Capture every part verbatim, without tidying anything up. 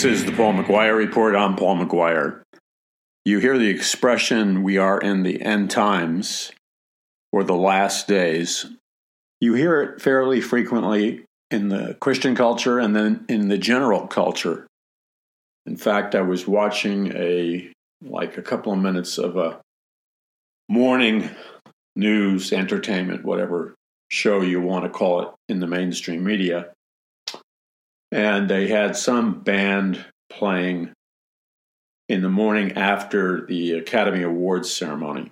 This is the Paul McGuire Report. I'm Paul McGuire. You hear the expression, we are in the end times, or the last days. You hear it fairly frequently in the Christian culture and then in the general culture. In fact, I was watching a, like a couple of minutes of a morning news, entertainment, whatever show you want to call it in the mainstream media. And they had some band playing in the morning after the Academy Awards ceremony.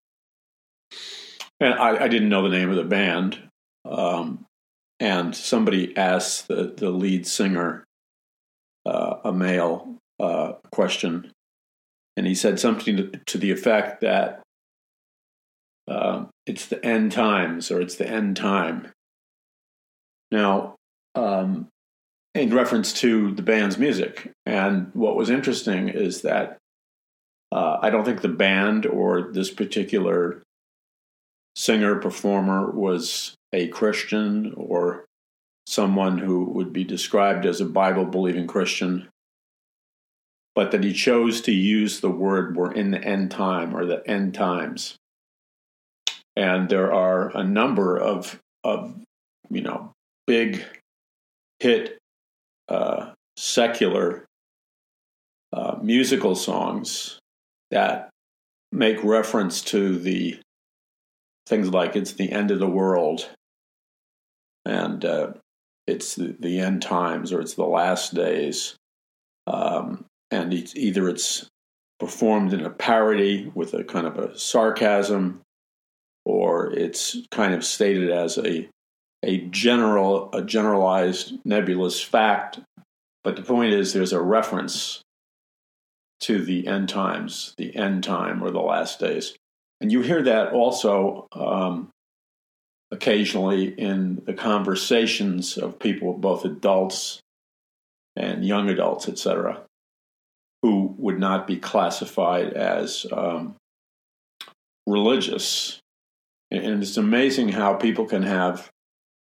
And I, I didn't know the name of the band. Um, and somebody asked the, the lead singer, uh, a male, uh, question. And he said something to, to the effect that uh, it's the end times, or it's the end time. Now, um, in reference to the band's music. And what was interesting is that uh, I don't think the band or this particular singer, performer was a Christian or someone who would be described as a Bible-believing Christian, but that he chose to use the word "we're in the end time" or the end times. And there are a number of, of you know, big hit Uh, secular uh, musical songs that make reference to the things like it's the end of the world and uh, it's the, the end times or it's the last days. Um, and it's, either it's performed in a parody with a kind of a sarcasm, or it's kind of stated as a a general, a generalized nebulous fact. But the point is there's a reference to the end times, the end time or the last days. And you hear that also um, occasionally in the conversations of people, both adults and young adults, et cetera, who would not be classified as um, religious. And it's amazing how people can have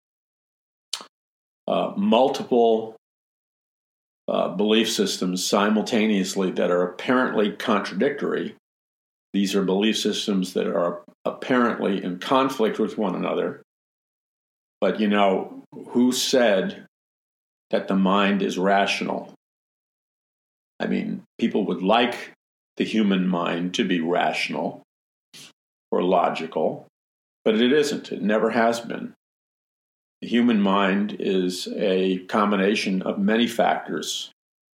Uh, multiple uh, belief systems simultaneously that are apparently contradictory. These are belief systems that are apparently in conflict with one another. But, you know, who said that the mind is rational? I mean, people would like the human mind to be rational or logical, but it isn't. It never has been. The human mind is a combination of many factors.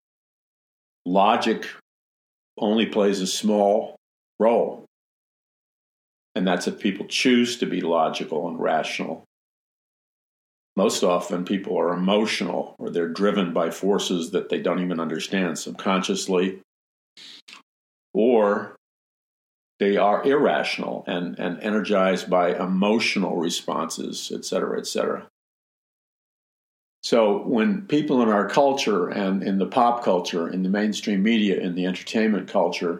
Logic only plays a small role, and that's if people choose to be logical and rational. Most often, people are emotional, or they're driven by forces that they don't even understand subconsciously, or they are irrational and, and energized by emotional responses, et cetera, et cetera. So when people in our culture and in the pop culture, in the mainstream media, in the entertainment culture,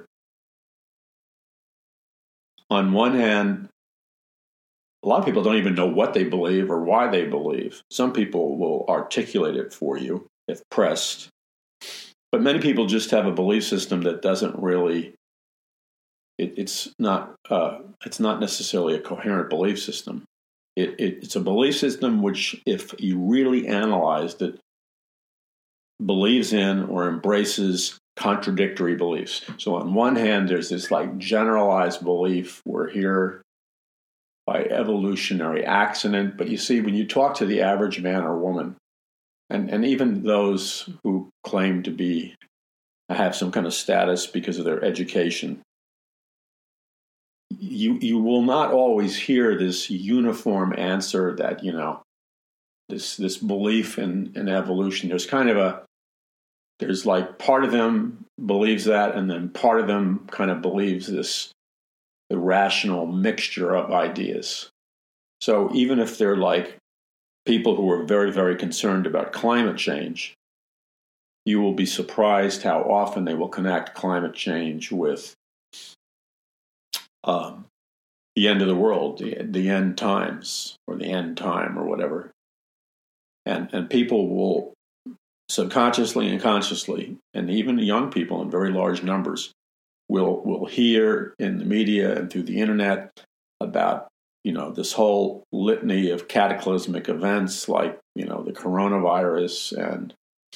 on one hand, a lot of people don't even know what they believe or why they believe. Some people will articulate it for you if pressed. But many people just have a belief system that doesn't really, it, it's not uh, it's not necessarily a coherent belief system. It, it, it's a belief system which, if you really analyzed it, believes in or embraces contradictory beliefs. So on one hand, there's this like generalized belief, we're here by evolutionary accident. But you see, when you talk to the average man or woman, and, and even those who claim to be, have some kind of status because of their education, You you will not always hear this uniform answer that, you know, this this belief in, in evolution. There's kind of a, there's like part of them believes that, and then part of them kind of believes this irrational mixture of ideas. So even if they're like people who are very, very concerned about climate change, you will be surprised how often they will connect climate change with Um, the end of the world, the, the end times, or the end time, or whatever. And and people will subconsciously and consciously, and even young people in very large numbers, will will hear in the media and through the internet about, you know, this whole litany of cataclysmic events like, you know, the coronavirus and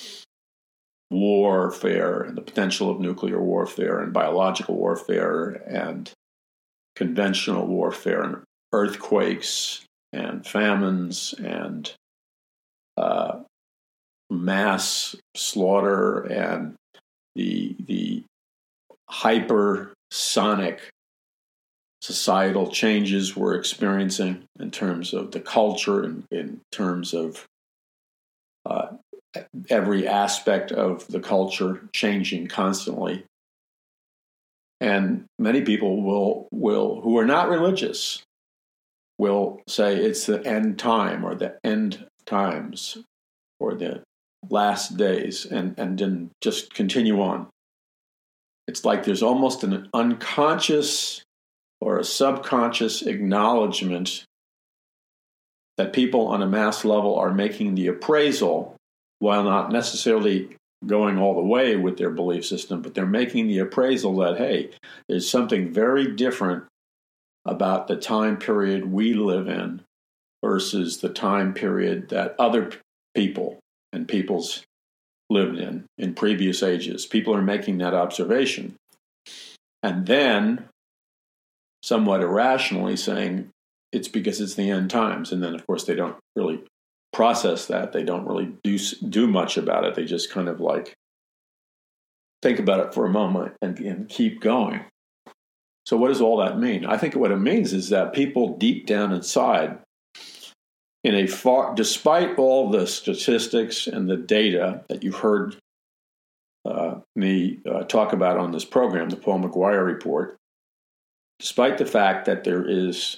warfare and the potential of nuclear warfare and biological warfare and conventional warfare and earthquakes and famines and uh, mass slaughter and the the hypersonic societal changes we're experiencing in terms of the culture and in terms of uh, every aspect of the culture changing constantly. And many people will will who are not religious will say it's the end time or the end times or the last days, and, and then just continue on. It's like there's almost an unconscious or a subconscious acknowledgement that people on a mass level are making the appraisal, while not necessarily going all the way with their belief system, but they're making the appraisal that, hey, there's something very different about the time period we live in versus the time period that other people and peoples lived in in previous ages. People are making that observation. And then, somewhat irrationally, saying it's because it's the end times. And then, of course, they don't really process that. They don't really do do much about it. They just kind of like think about it for a moment and, and keep going. So what does all that mean? I think what it means is that people deep down inside, in a far, despite all the statistics and the data that you've heard uh, me uh, talk about on this program, the Paul McGuire Report, despite the fact that there is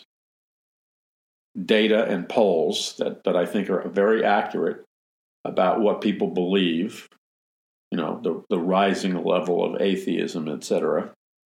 data and polls that, that I think are very accurate about what people believe, you know, the, the rising level of atheism, et cetera,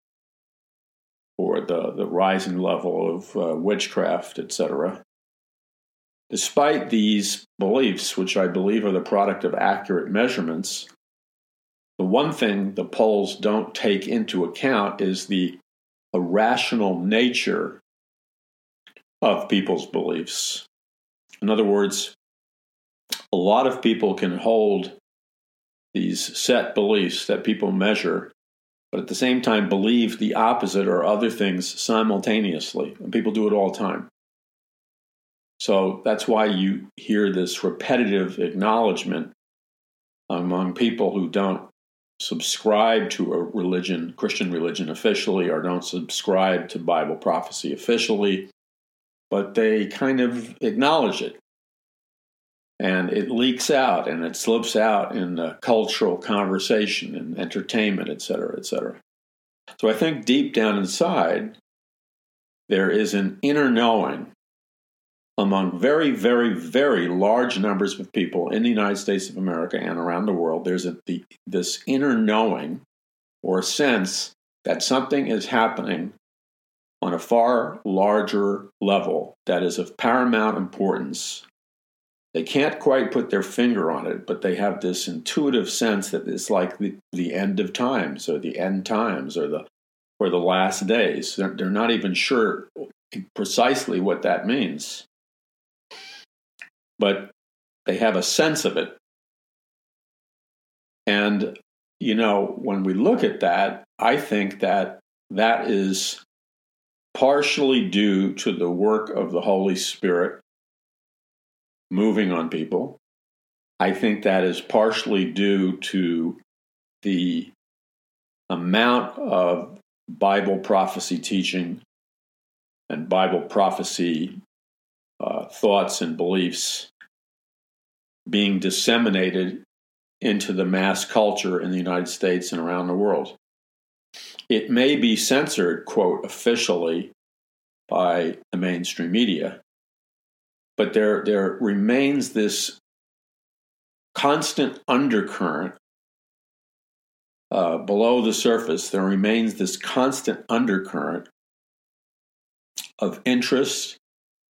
or the, the rising level of uh, witchcraft, et cetera. Despite these beliefs, which I believe are the product of accurate measurements, the one thing the polls don't take into account is the irrational nature of people's beliefs. In other words, a lot of people can hold these set beliefs that people measure, but at the same time believe the opposite or other things simultaneously. And people do it all the time. So that's why you hear this repetitive acknowledgement among people who don't subscribe to a religion, Christian religion officially, or don't subscribe to Bible prophecy officially, but they kind of acknowledge it. And it leaks out and it slips out in the cultural conversation and entertainment, et cetera, et cetera. So I think deep down inside, there is an inner knowing among very, very, very large numbers of people in the United States of America and around the world. There's a, the, this inner knowing or sense that something is happening on a far larger level that is of paramount importance. They can't quite put their finger on it, but they have this intuitive sense that it's like the, the end of times or the end times or the or the last days. They're, they're not even sure precisely what that means, but they have a sense of it. And, you know, when we look at that, I think that that is partially due to the work of the Holy Spirit moving on people. I think that is partially due to the amount of Bible prophecy teaching and Bible prophecy uh, thoughts and beliefs being disseminated into the mass culture in the United States and around the world. It may be censored, quote, officially by the mainstream media, but there, there remains this constant undercurrent uh, below the surface. There remains this constant undercurrent of interest,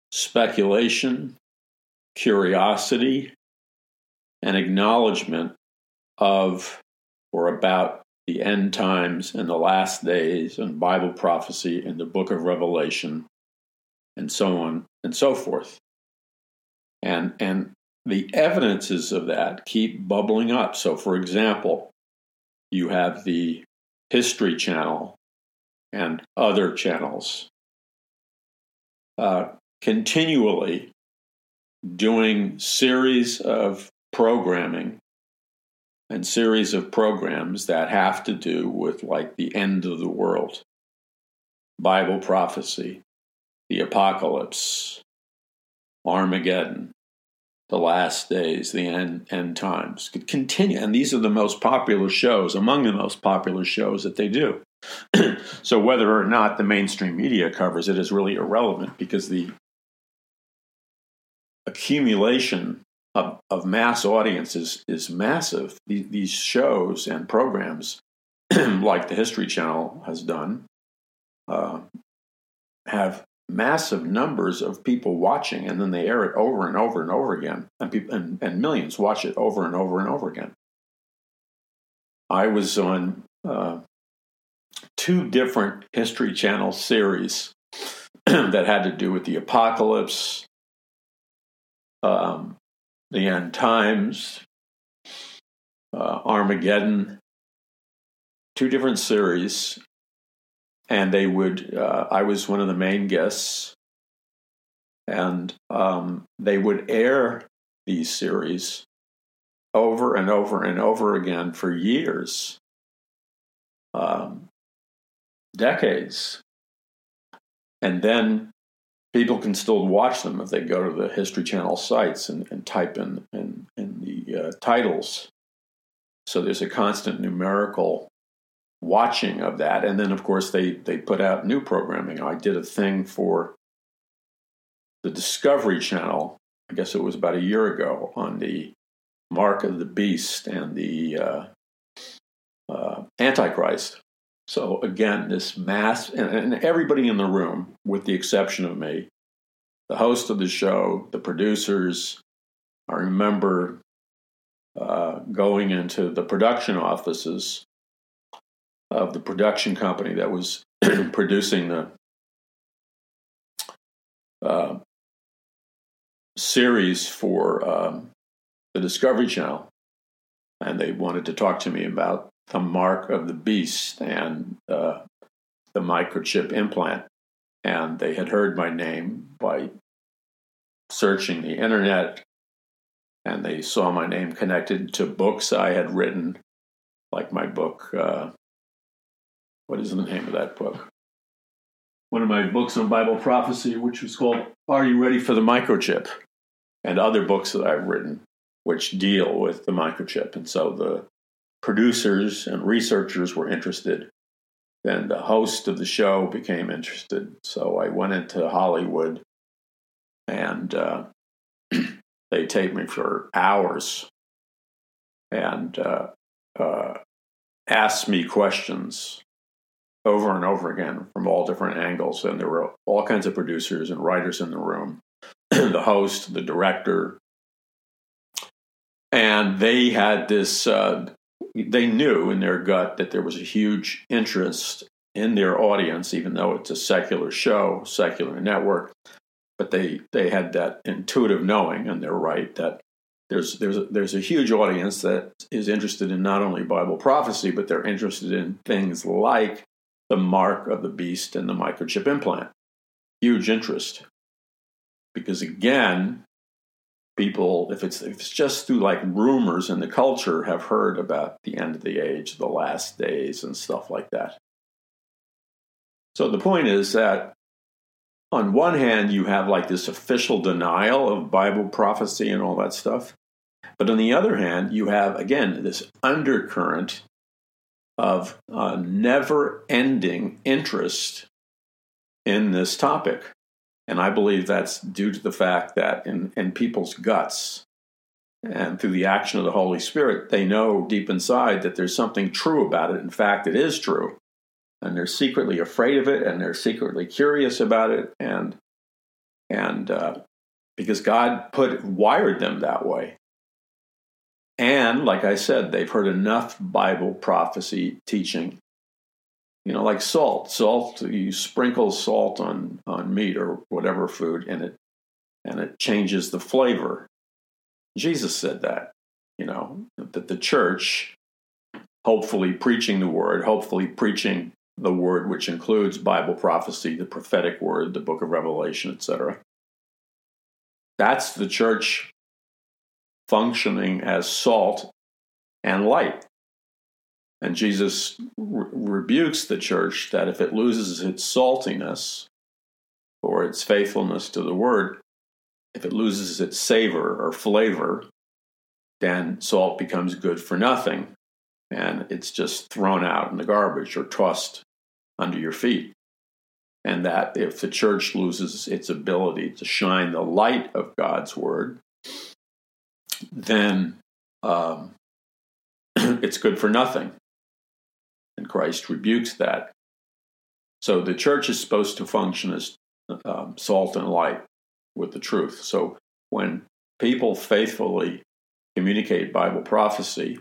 speculation, curiosity, and acknowledgement of or about the end times and the last days and Bible prophecy in the book of Revelation and so on and so forth. And, and the evidences of that keep bubbling up. So, for example, you have the History Channel and other channels uh, continually doing series of programming and series of programs that have to do with like the end of the world, Bible prophecy, the apocalypse, Armageddon, the last days, the end, end times. Could continue, and these are the most popular shows, among the most popular shows that they do. So whether or not the mainstream media covers it is really irrelevant, because the accumulation of, of mass audiences is massive. These, these shows and programs, like the History Channel has done, uh, have massive numbers of people watching, and then they air it over and over and over again, and, people, and, and millions watch it over and over and over again. I was on uh, two different History Channel series that had to do with the apocalypse, um, the end times, uh, Armageddon, two different series. And they would, uh, I was one of the main guests, and um, they would air these series over and over and over again for years, um, decades. And then people can still watch them if they go to the History Channel sites and, and type in, in, in the uh, titles. So there's a constant numerical watching of that. And then, of course, they, they put out new programming. I did a thing for the Discovery Channel, I guess it was about a year ago, on the mark of the beast and the uh, uh, Antichrist. So again, this mass, and, and everybody in the room, with the exception of me, the host of the show, the producers, I remember uh, going into the production offices of the production company that was producing the uh, series for um, the Discovery Channel, and they wanted to talk to me about the mark of the beast and uh, the microchip implant. And they had heard my name by searching the internet, and they saw my name connected to books I had written, like my book, uh, what is the name of that book? One of my books on Bible prophecy, which was called Are You Ready for the Microchip? And other books that I've written, which deal with the microchip. And so the producers and researchers were interested. Then the host of the show became interested. So I went into Hollywood, and uh, they taped me for hours and uh, uh, asked me questions over and over again from all different angles. And there were all kinds of producers and writers in the room, the host, the director. And they had this, uh, they knew in their gut that there was a huge interest in their audience, even though it's a secular show, secular network. But they, they had that intuitive knowing, and they're right, that there's there's a, there's a huge audience that is interested in not only Bible prophecy, but they're interested in things like the mark of the beast and the microchip implant. Huge interest. Because again, people, if it's if it's just through like rumors in the culture, have heard about the end of the age, the last days, and stuff like that. So the point is that on one hand, you have like this official denial of Bible prophecy and all that stuff. But on the other hand, you have, again, this undercurrent of uh, never-ending interest in this topic. And I believe that's due to the fact that in, in people's guts and through the action of the Holy Spirit, they know deep inside that there's something true about it. In fact, it is true. And they're secretly afraid of it, and they're secretly curious about it. And and uh, because God put wired them that way. And like I said, they've heard enough Bible prophecy teaching. You know, like salt. Salt, you sprinkle salt on, on meat or whatever food, and it and it changes the flavor. Jesus said that, you know, that the church, hopefully preaching the word, hopefully preaching the word, which includes Bible prophecy, the prophetic word, the book of Revelation, et cetera. That's the church functioning as salt and light. And Jesus re- rebukes the church that if it loses its saltiness or its faithfulness to the word, if it loses its savor or flavor, then salt becomes good for nothing. And it's just thrown out in the garbage or tossed under your feet. And that if the church loses its ability to shine the light of God's word, then um, it's good for nothing. And Christ rebukes that. So the church is supposed to function as um, salt and light with the truth. So when people faithfully communicate Bible prophecy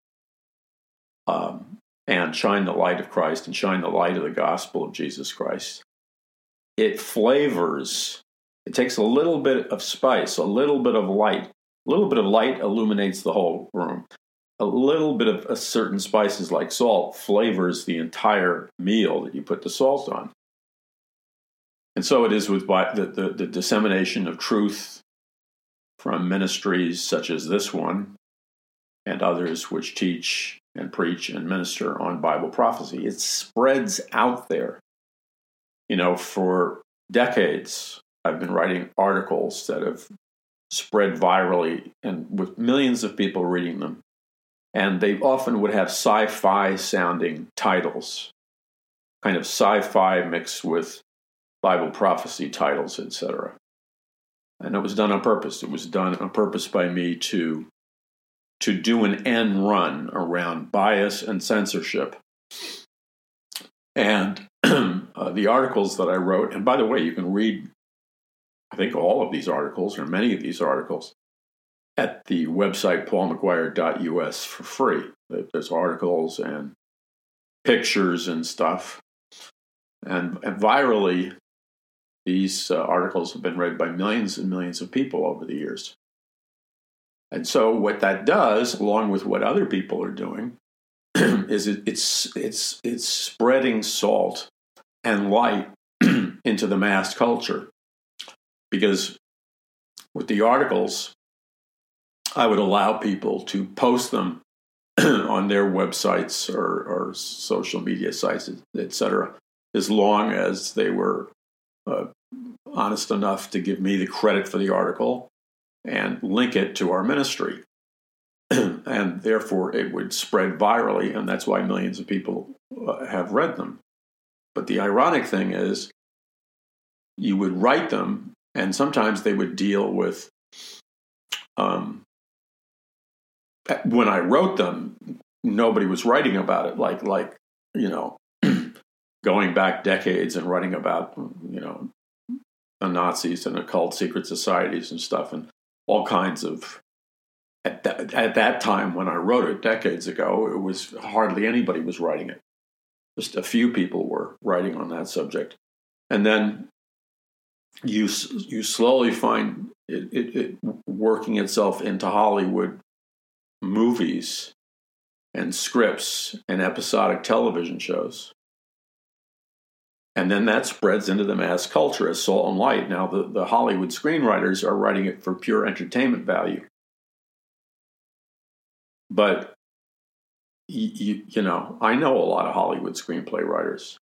um, and shine the light of Christ and shine the light of the gospel of Jesus Christ, it flavors, it takes a little bit of spice, a little bit of light. A little bit of light illuminates the whole room. A little bit of a certain spices like salt flavors the entire meal that you put the salt on. And so it is with the, the, the dissemination of truth from ministries such as this one and others which teach and preach and minister on Bible prophecy. It spreads out there. You know, for decades, I've been writing articles that have spread virally and with millions of people reading them. And they often would have sci-fi sounding titles, kind of sci-fi mixed with Bible prophecy titles, et cetera. And it was done on purpose. It was done on purpose by me to, to do an end run around bias and censorship. And uh, the articles that I wrote, and by the way, you can read, I think, all of these articles, or many of these articles, at the website paul mcguire dot u s for free. There's articles and pictures and stuff. And, and virally, these uh, articles have been read by millions and millions of people over the years. And so what that does, along with what other people are doing, is it, it's it's it's spreading salt and light into the mass culture. Because with the articles, I would allow people to post them on their websites or, or social media sites, et cetera, as long as they were uh, honest enough to give me the credit for the article and link it to our ministry. And therefore, it would spread virally, and that's why millions of people uh, have read them. But the ironic thing is, you would write them, and sometimes they would deal with, um, when I wrote them, nobody was writing about it, like, like you know, going back decades and writing about, you know, the Nazis and occult secret societies and stuff, and all kinds of. At that, at that time, when I wrote it decades ago, it was hardly anybody was writing it. Just a few people were writing on that subject. And then you you slowly find it, it, it working itself into Hollywood movies and scripts and episodic television shows. And then that spreads into the mass culture as salt and light. Now, the, the Hollywood screenwriters are writing it for pure entertainment value. But, you, you know, I know a lot of Hollywood screenplay writers.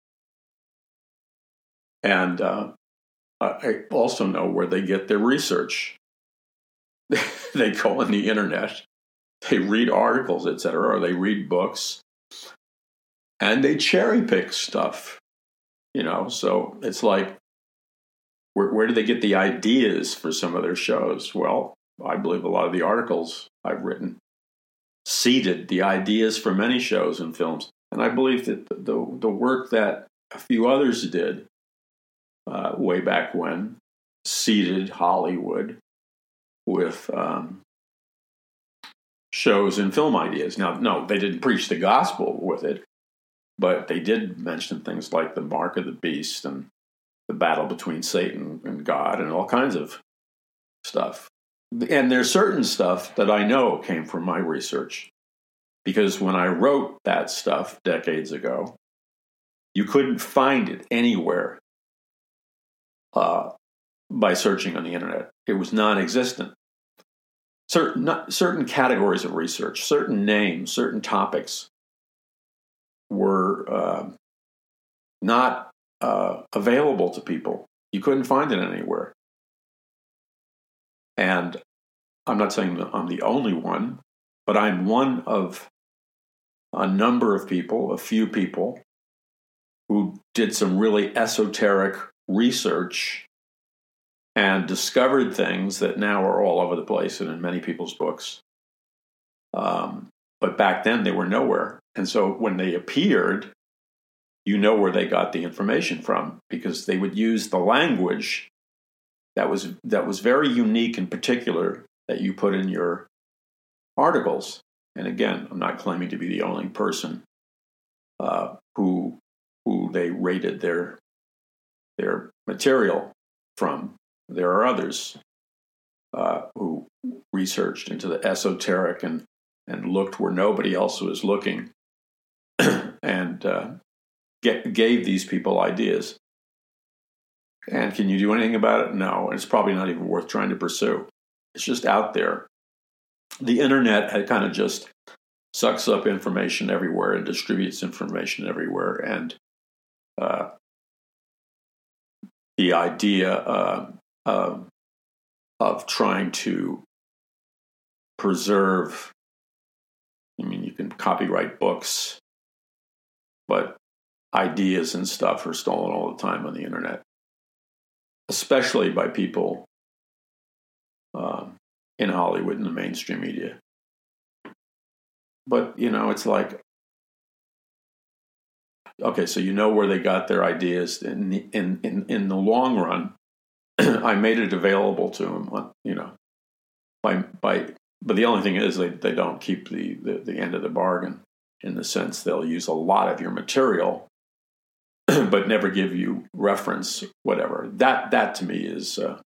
And uh, I also know where they get their research. They go on the internet, they read articles, et cetera, or they read books, and they cherry pick stuff. You know, so it's like, where, where do they get the ideas for some of their shows? Well, I believe a lot of the articles I've written seeded the ideas for many shows and films. And I believe that the, the, the work that a few others did uh, way back when seeded Hollywood with um, shows and film ideas. Now, no, they didn't preach the gospel with it, but they did mention things like the mark of the beast and the battle between Satan and God and all kinds of stuff. And there's certain stuff that I know came from my research, because when I wrote that stuff decades ago, you couldn't find it anywhere uh, by searching on the internet. It was non-existent. Certain, not, certain categories of research, certain names, certain topics were uh, not uh, available to people. You couldn't find it anywhere. And I'm not saying that I'm the only one, but I'm one of a number of people, a few people, who did some really esoteric research and discovered things that now are all over the place and in many people's books. Um, but back then they were nowhere. And so when they appeared, you know where they got the information from, because they would use the language that was that was very unique and particular that you put in your articles. And again, I'm not claiming to be the only person uh, who who they rated their their material from. There are others uh, who researched into the esoteric and and looked where nobody else was looking, and uh, get, gave these people ideas. And can you do anything about it? No. And it's probably not even worth trying to pursue. It's just out there. The internet had kind of just sucks up information everywhere and distributes information everywhere. And uh, the idea uh, uh, of trying to preserve, I mean, you can copyright books, but ideas and stuff are stolen all the time on the internet, especially by people um, in Hollywood and the mainstream media. But, you know, it's like, okay, so you know where they got their ideas. In the, in, in, in the long run, I made it available to them, you know, by, by, but the only thing is they, they don't keep the, the, the end of the bargain, in the sense they'll use a lot of your material, but never give you reference, whatever. That, that to me is uh,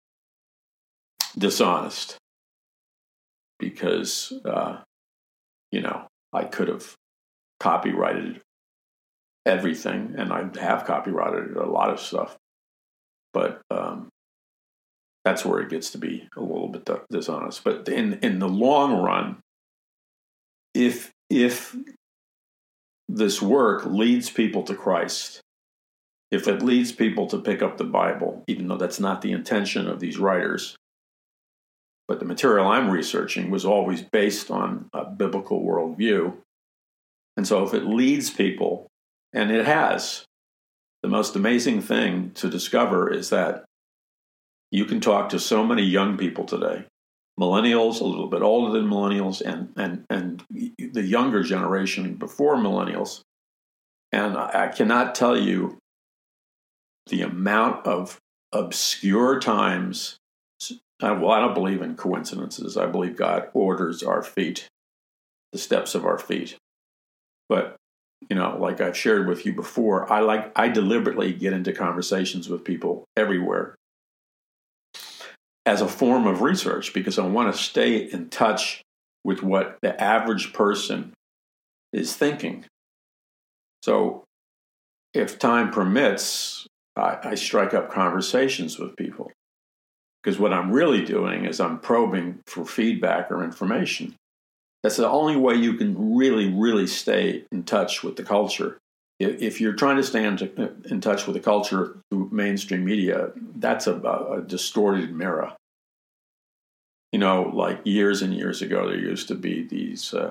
dishonest, because, uh, you know, I could have copyrighted everything, and I have copyrighted a lot of stuff, but um, that's where it gets to be a little bit dishonest. But in in the long run, if if this work leads people to Christ, if it leads people to pick up the Bible, even though that's not the intention of these writers, but the material I'm researching was always based on a biblical worldview. And so if it leads people, and it has, the most amazing thing to discover is that you can talk to so many young people today, millennials, a little bit older than millennials, and and and the younger generation before millennials. And I cannot tell you the amount of obscure times. Well, I don't believe in coincidences. I believe God orders our feet, the steps of our feet. But, you know, like I've shared with you before, I like I deliberately get into conversations with people everywhere as a form of research, because I want to stay in touch with what the average person is thinking. So if time permits, I, I strike up conversations with people. Because what I'm really doing is I'm probing for feedback or information. That's the only way you can really, really stay in touch with the culture. If you're trying to stay in touch with the culture through mainstream media, that's a, a distorted mirror. You know, like years and years ago, there used to be these, uh,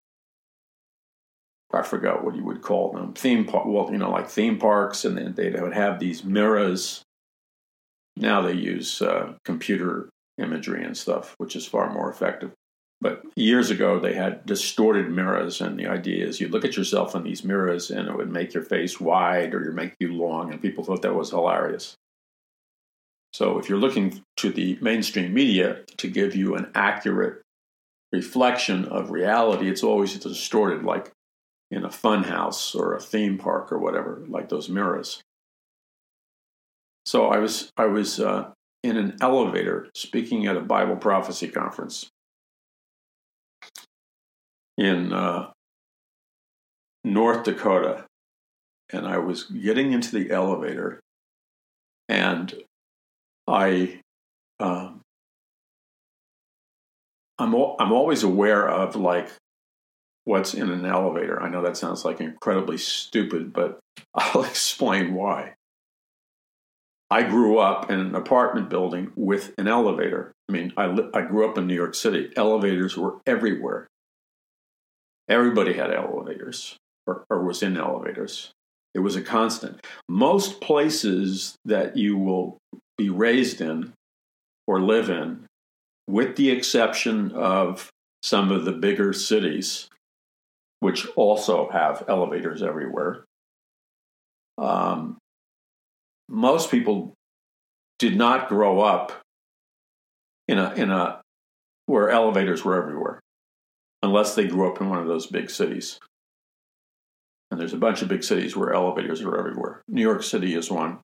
I forgot what you would call them, theme park. Well, you know, like theme parks, and then they would have these mirrors. Now they use uh, computer imagery and stuff, which is far more effective. But years ago, they had distorted mirrors, and the idea is you look at yourself in these mirrors, and it would make your face wide or make you long, and people thought that was hilarious. So if you're looking to the mainstream media to give you an accurate reflection of reality. It's always distorted, like in a fun house or a theme park or whatever, like those mirrors. So I was I was uh, in an elevator speaking at a Bible prophecy conference in uh, North Dakota, and I was getting into the elevator, and I um, I'm al- I'm always aware of like what's in an elevator. I know that sounds like incredibly stupid, but I'll explain why. I grew up in an apartment building with an elevator. I mean, I li- I grew up in New York City. Elevators were everywhere. Everybody had elevators or, or was in elevators. It was a constant. Most places that you will be raised in or live in, with the exception of some of the bigger cities, which also have elevators everywhere, um, most people did not grow up in a in a where elevators were everywhere, unless they grew up in one of those big cities. And there's a bunch of big cities where elevators are everywhere. New York City is one.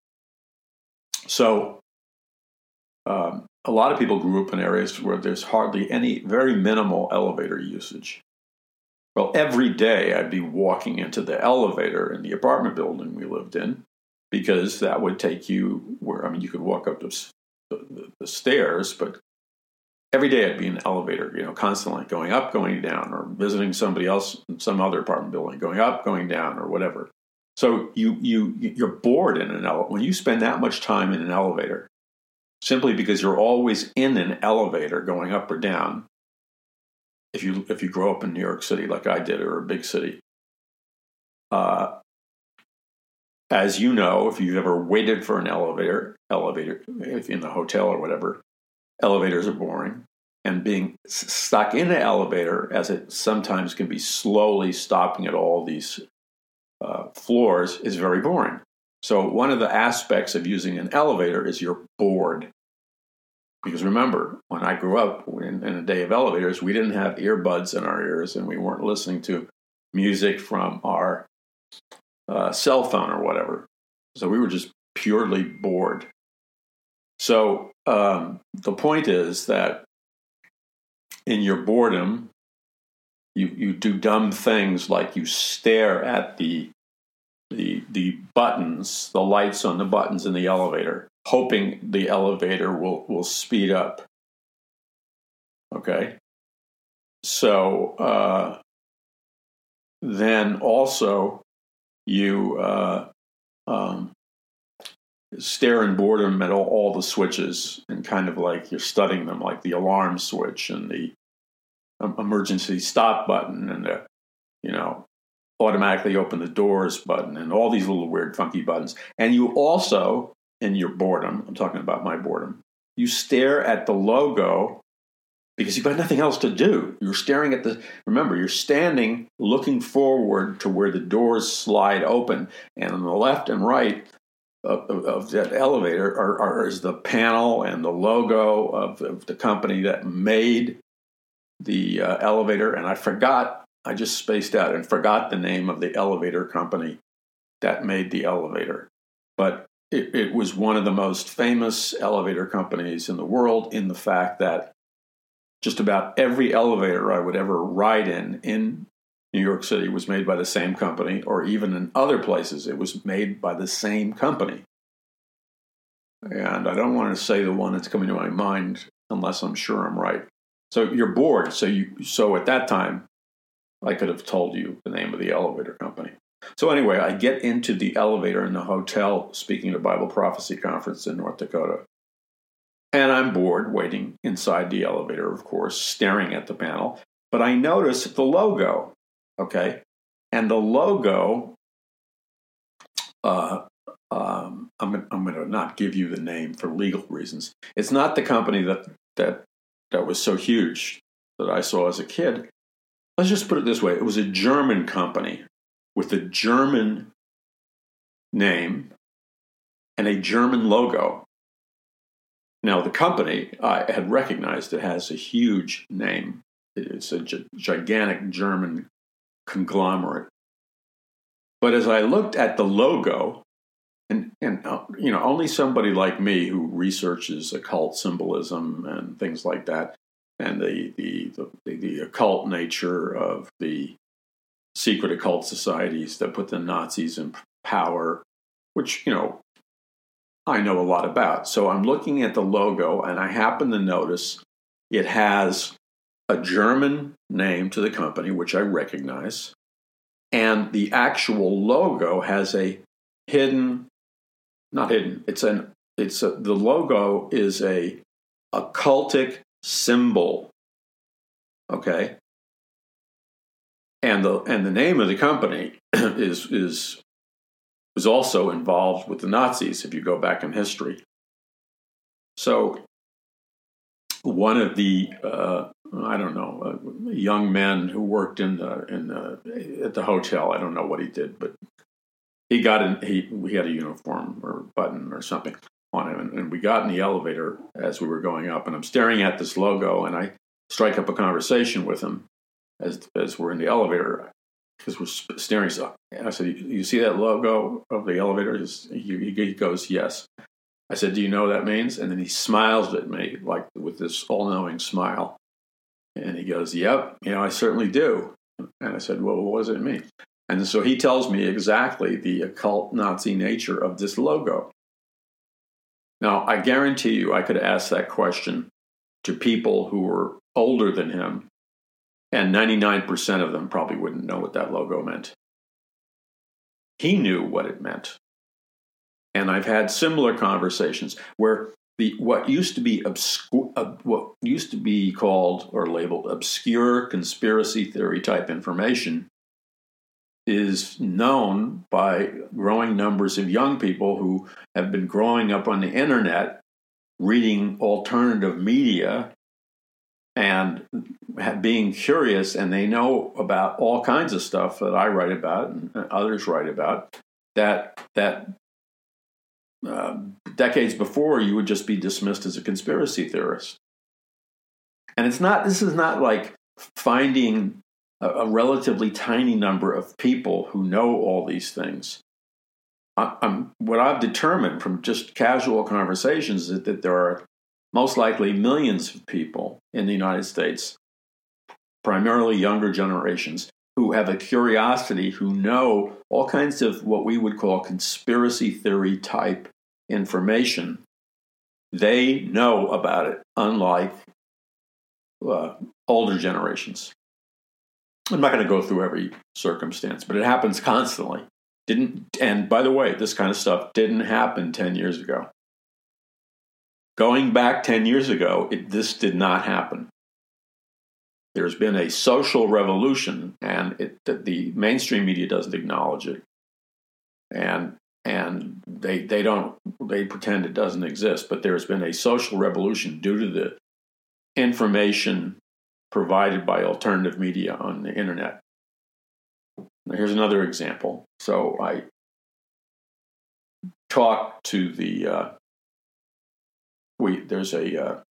So um, a lot of people grew up in areas where there's hardly any, very minimal elevator usage. Well, every day I'd be walking into the elevator in the apartment building we lived in, because that would take you where, I mean, you could walk up the, the, the stairs, but every day I'd be in an elevator, you know, constantly going up, going down, or visiting somebody else in some other apartment building, going up, going down, or whatever. So you you you're bored in an elevator when you spend that much time in an elevator, simply because you're always in an elevator going up or down. If you if you grow up in New York City like I did, or a big city, uh, as you know, if you've ever waited for an elevator, elevator if in the hotel or whatever, elevators are boring. And being stuck in an elevator, as it sometimes can be slowly stopping at all these uh, floors, is very boring. So one of the aspects of using an elevator is you're bored. Because remember, when I grew up in, in a day of elevators, we didn't have earbuds in our ears, and we weren't listening to music from our uh, cell phone or whatever. So we were just purely bored. So um, the point is that in your boredom, you, you do dumb things like you stare at the the the buttons, the lights on the buttons in the elevator, hoping the elevator will, will speed up. Okay? So uh, then also you uh, um, stare in boredom at all, all the switches, and kind of like you're studying them, like the alarm switch and the emergency stop button and the, you know, automatically open the doors button and all these little weird funky buttons. And you also, in your boredom, I'm talking about my boredom, you stare at the logo because you've got nothing else to do. You're staring at the, remember, you're standing looking forward to where the doors slide open. And on the left and right of, of, of that elevator are, are, is the panel and the logo of, of the company that made the uh, elevator. And I forgot, I just spaced out and forgot the name of the elevator company that made the elevator. But it, it was one of the most famous elevator companies in the world, in the fact that just about every elevator I would ever ride in in New York City was made by the same company, or even in other places, it was made by the same company. And I don't want to say the one that's coming to my mind unless I'm sure I'm right. So you're bored. So you so at that time, I could have told you the name of the elevator company. So anyway, I get into the elevator in the hotel speaking at a Bible prophecy conference in North Dakota. And I'm bored waiting inside the elevator, of course, staring at the panel. But I notice the logo, okay? And the logo, uh, um, I'm, I'm going to not give you the name for legal reasons. It's not the company that that that was so huge that I saw as a kid. Let's just put it this way. It was a German company with a German name and a German logo. Now, the company, I had recognized it has a huge name It's a gi- gigantic German conglomerate. But as I looked at the logo, and, and uh, you know, only somebody like me who researches occult symbolism and things like that, and the the the, the occult nature of the secret occult societies that put the Nazis in power, which, you know, I know a lot about. So I'm looking at the logo, and I happen to notice it has a German name to the company, which I recognize, and the actual logo has a hidden, not hidden, it's an, it's a, the logo is a occultic symbol, okay? And the and the name of the company is is was also involved with the Nazis, if you go back in history. So one of the uh, I don't know uh, young men who worked in the in the, at the hotel, I don't know what he did, but he got in. He he had a uniform or button or something on him, and, and we got in the elevator as we were going up, and I'm staring at this logo, and I strike up a conversation with him as as we're in the elevator, because we're staring. And I said, "You, you see that logo of the elevator?" He, he goes, "Yes." I said, "Do you know what that means?" And then he smiles at me, like with this all-knowing smile. And he goes, "Yep, you know, I certainly do." And I said, "Well, what does it mean?" And so he tells me exactly the occult Nazi nature of this logo. Now, I guarantee you I could ask that question to people who were older than him, and ninety-nine percent of them probably wouldn't know what that logo meant. He knew what it meant. And I've had similar conversations where the what used to be obscure, uh, what used to be called or labeled obscure conspiracy theory type information is known by growing numbers of young people who have been growing up on the internet, reading alternative media, and being curious, and they know about all kinds of stuff that I write about and others write about, that that uh, decades before you would just be dismissed as a conspiracy theorist. And it's not, this is not like finding a, a relatively tiny number of people who know all these things. I, I'm, what I've determined from just casual conversations is that there are most likely millions of people in the United States, primarily younger generations, who have a curiosity, who know all kinds of what we would call conspiracy theory type information. They know about it, unlike uh, older generations. I'm not going to go through every circumstance, but it happens constantly. Didn't, and by the way, this kind of stuff didn't happen ten years ago. Going back ten years ago, it, this did not happen. There's been a social revolution, and it, the mainstream media doesn't acknowledge it, and and they they don't they pretend it doesn't exist. But there's been a social revolution due to the information provided by alternative media on the internet. Now, here's another example. So I talked to the uh, we there's a uh,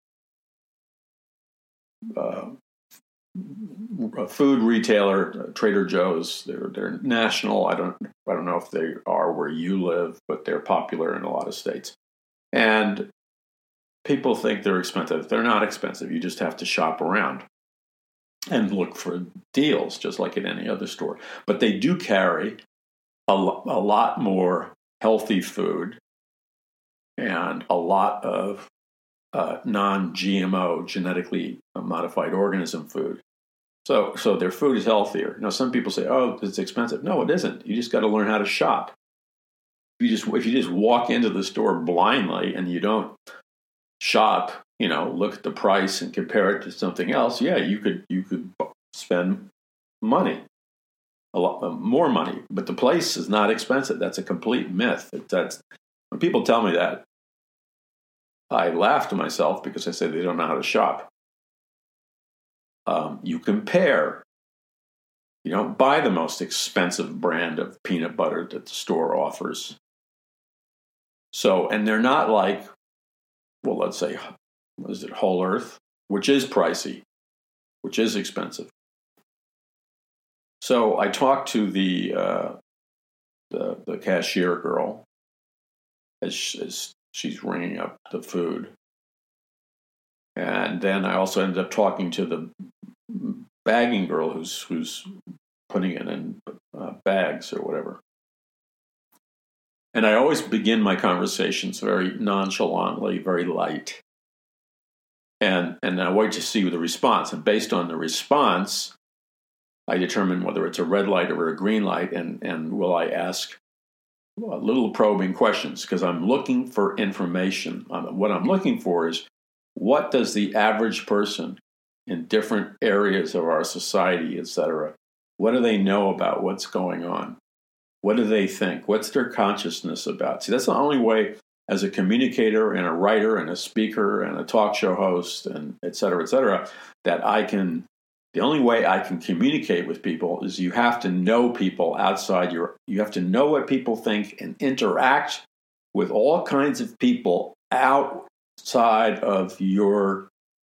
uh, a food retailer, uh, Trader Joe's. They're they're national. I don't I don't know if they are where you live, but they're popular in a lot of states. And people think they're expensive. They're not expensive. You just have to shop around and look for deals, just like in any other store. But they do carry a, lo- a lot more healthy food and a lot of uh, non-G M O, genetically modified organism food. So, so their food is healthier. Now, some people say, "Oh, it's expensive." No, it isn't. You just got to learn how to shop. If you just if you just walk into the store blindly and you don't shop, you know, look at the price and compare it to something else, yeah, you could you could spend money, a lot more money. But the place is not expensive. That's a complete myth. That's when people tell me that, I laugh to myself because I say they don't know how to shop. Um, you compare. You don't buy the most expensive brand of peanut butter that the store offers. So, and they're not like, well, let's say, what is it, Whole Earth, which is pricey. which is expensive. So I talked to the uh, the, the cashier girl as, as she's ringing up the food. And then I also ended up talking to the bagging girl who's who's putting it in uh, bags or whatever. And I always begin my conversations very nonchalantly, very light. And and I wait to see the response. And based on the response, I determine whether it's a red light or a green light, and, and will I ask little probing questions, because I'm looking for information. What I'm looking for is, what does the average person in different areas of our society, et cetera, what do they know about what's going on? What do they think? What's their consciousness about? See, that's the only way, as a communicator and a writer and a speaker and a talk show host and et cetera, et cetera, that I can, the only way I can communicate with people is you have to know people outside your, you have to know what people think and interact with all kinds of people outside of your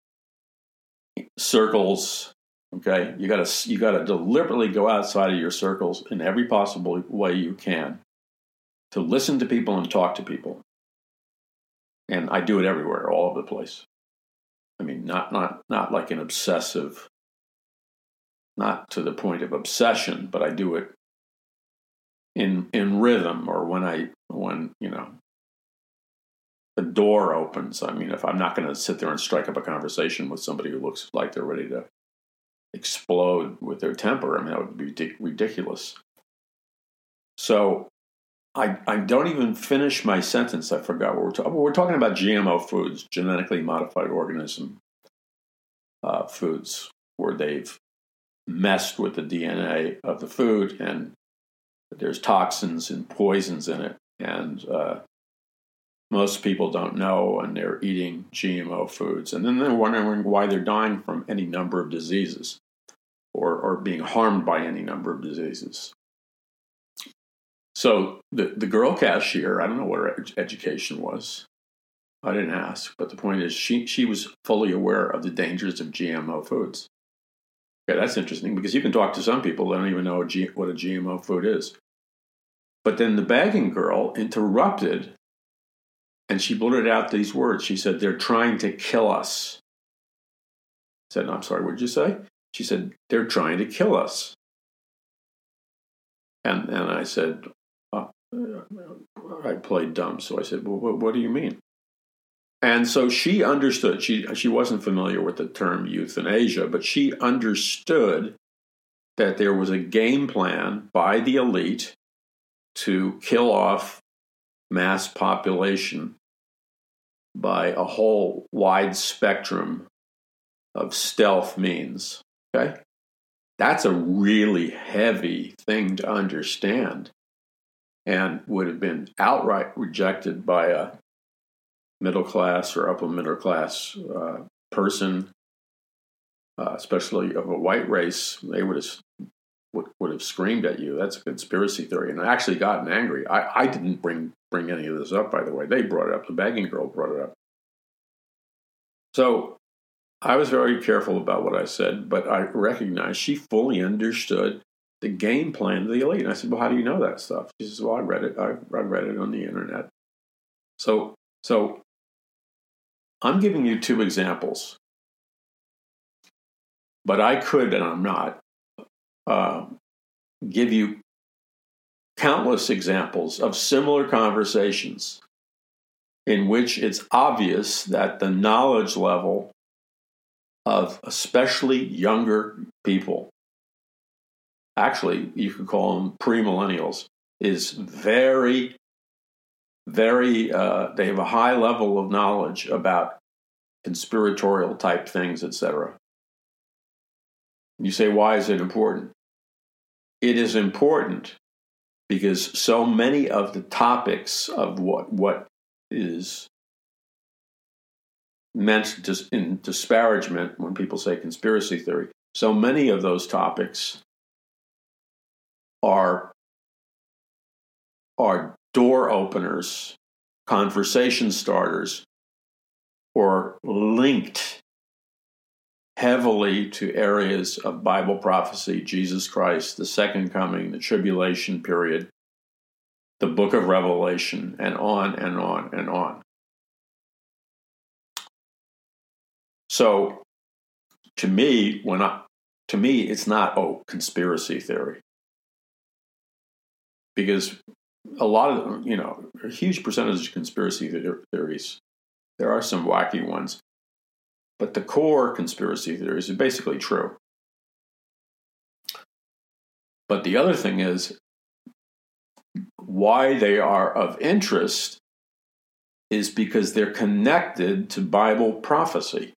circles. Okay, you got to you got to deliberately go outside of your circles in every possible way you can to listen to people and talk to people. And I do it everywhere, all over the place. I mean, not not not like an obsessive, not to the point of obsession, but I do it in in rhythm, or when I when you know the door opens. I mean, if I'm not going to sit there and strike up a conversation with somebody who looks like they're ready to explode with their temper, I mean, that would be ridiculous. So I I don't even finish my sentence. I forgot what we're talking. We're talking about G M O foods, genetically modified organism uh, foods, where they've messed with the D N A of the food, and there's toxins and poisons in it, and uh, most people don't know, and they're eating G M O foods, and then they're wondering why they're dying from any number of diseases, or or being harmed by any number of diseases. So the, the girl cashier, I don't know what her ed- education was. I didn't ask, but the point is she, she was fully aware of the dangers of G M O foods. Okay, that's interesting, because you can talk to some people that don't even know a G, what a G M O food is. But then the bagging girl interrupted, and she blurted out these words. She said, "They're trying to kill us." I said, "No, I'm sorry, what did you say?" She said, "They're trying to kill us." And, and I said, uh, I played dumb, so I said, well, what, what do you mean? And so she understood. She she wasn't familiar with the term euthanasia, but she understood that there was a game plan by the elite to kill off mass population by a whole wide spectrum of stealth means. Okay? That's a really heavy thing to understand, and would have been outright rejected by a middle class or upper middle class uh, person, uh, especially of a white race. They would have would, would have screamed at you, "That's a conspiracy theory," and I actually gotten angry. I, I didn't bring bring any of this up, by the way. They brought it up. The bagging girl brought it up. So I was very careful about what I said, but I recognized she fully understood the game plan of the elite. And I said, "Well, how do you know that stuff?" She says, "Well, I read it. I, I read it on the internet." So, so I'm giving you two examples, but I could, and I'm not, uh, give you countless examples of similar conversations in which it's obvious that the knowledge level of especially younger people, actually you could call them premillennials, is very, very, uh, they have a high level of knowledge about conspiratorial type things, et cetera. You say, why is it important? It is important because so many of the topics of what, what is meant to, in disparagement when people say conspiracy theory, so many of those topics are, are door openers, conversation starters, or linked heavily to areas of Bible prophecy, Jesus Christ, the second coming, the tribulation period, the book of Revelation, and on and on and on. So, to me, when I, to me, it's not, oh, conspiracy theory. Because a lot of, you know, a huge percentage of conspiracy theories, there are some wacky ones, but the core conspiracy theories are basically true. But the other thing is, why they are of interest is because they're connected to Bible prophecy.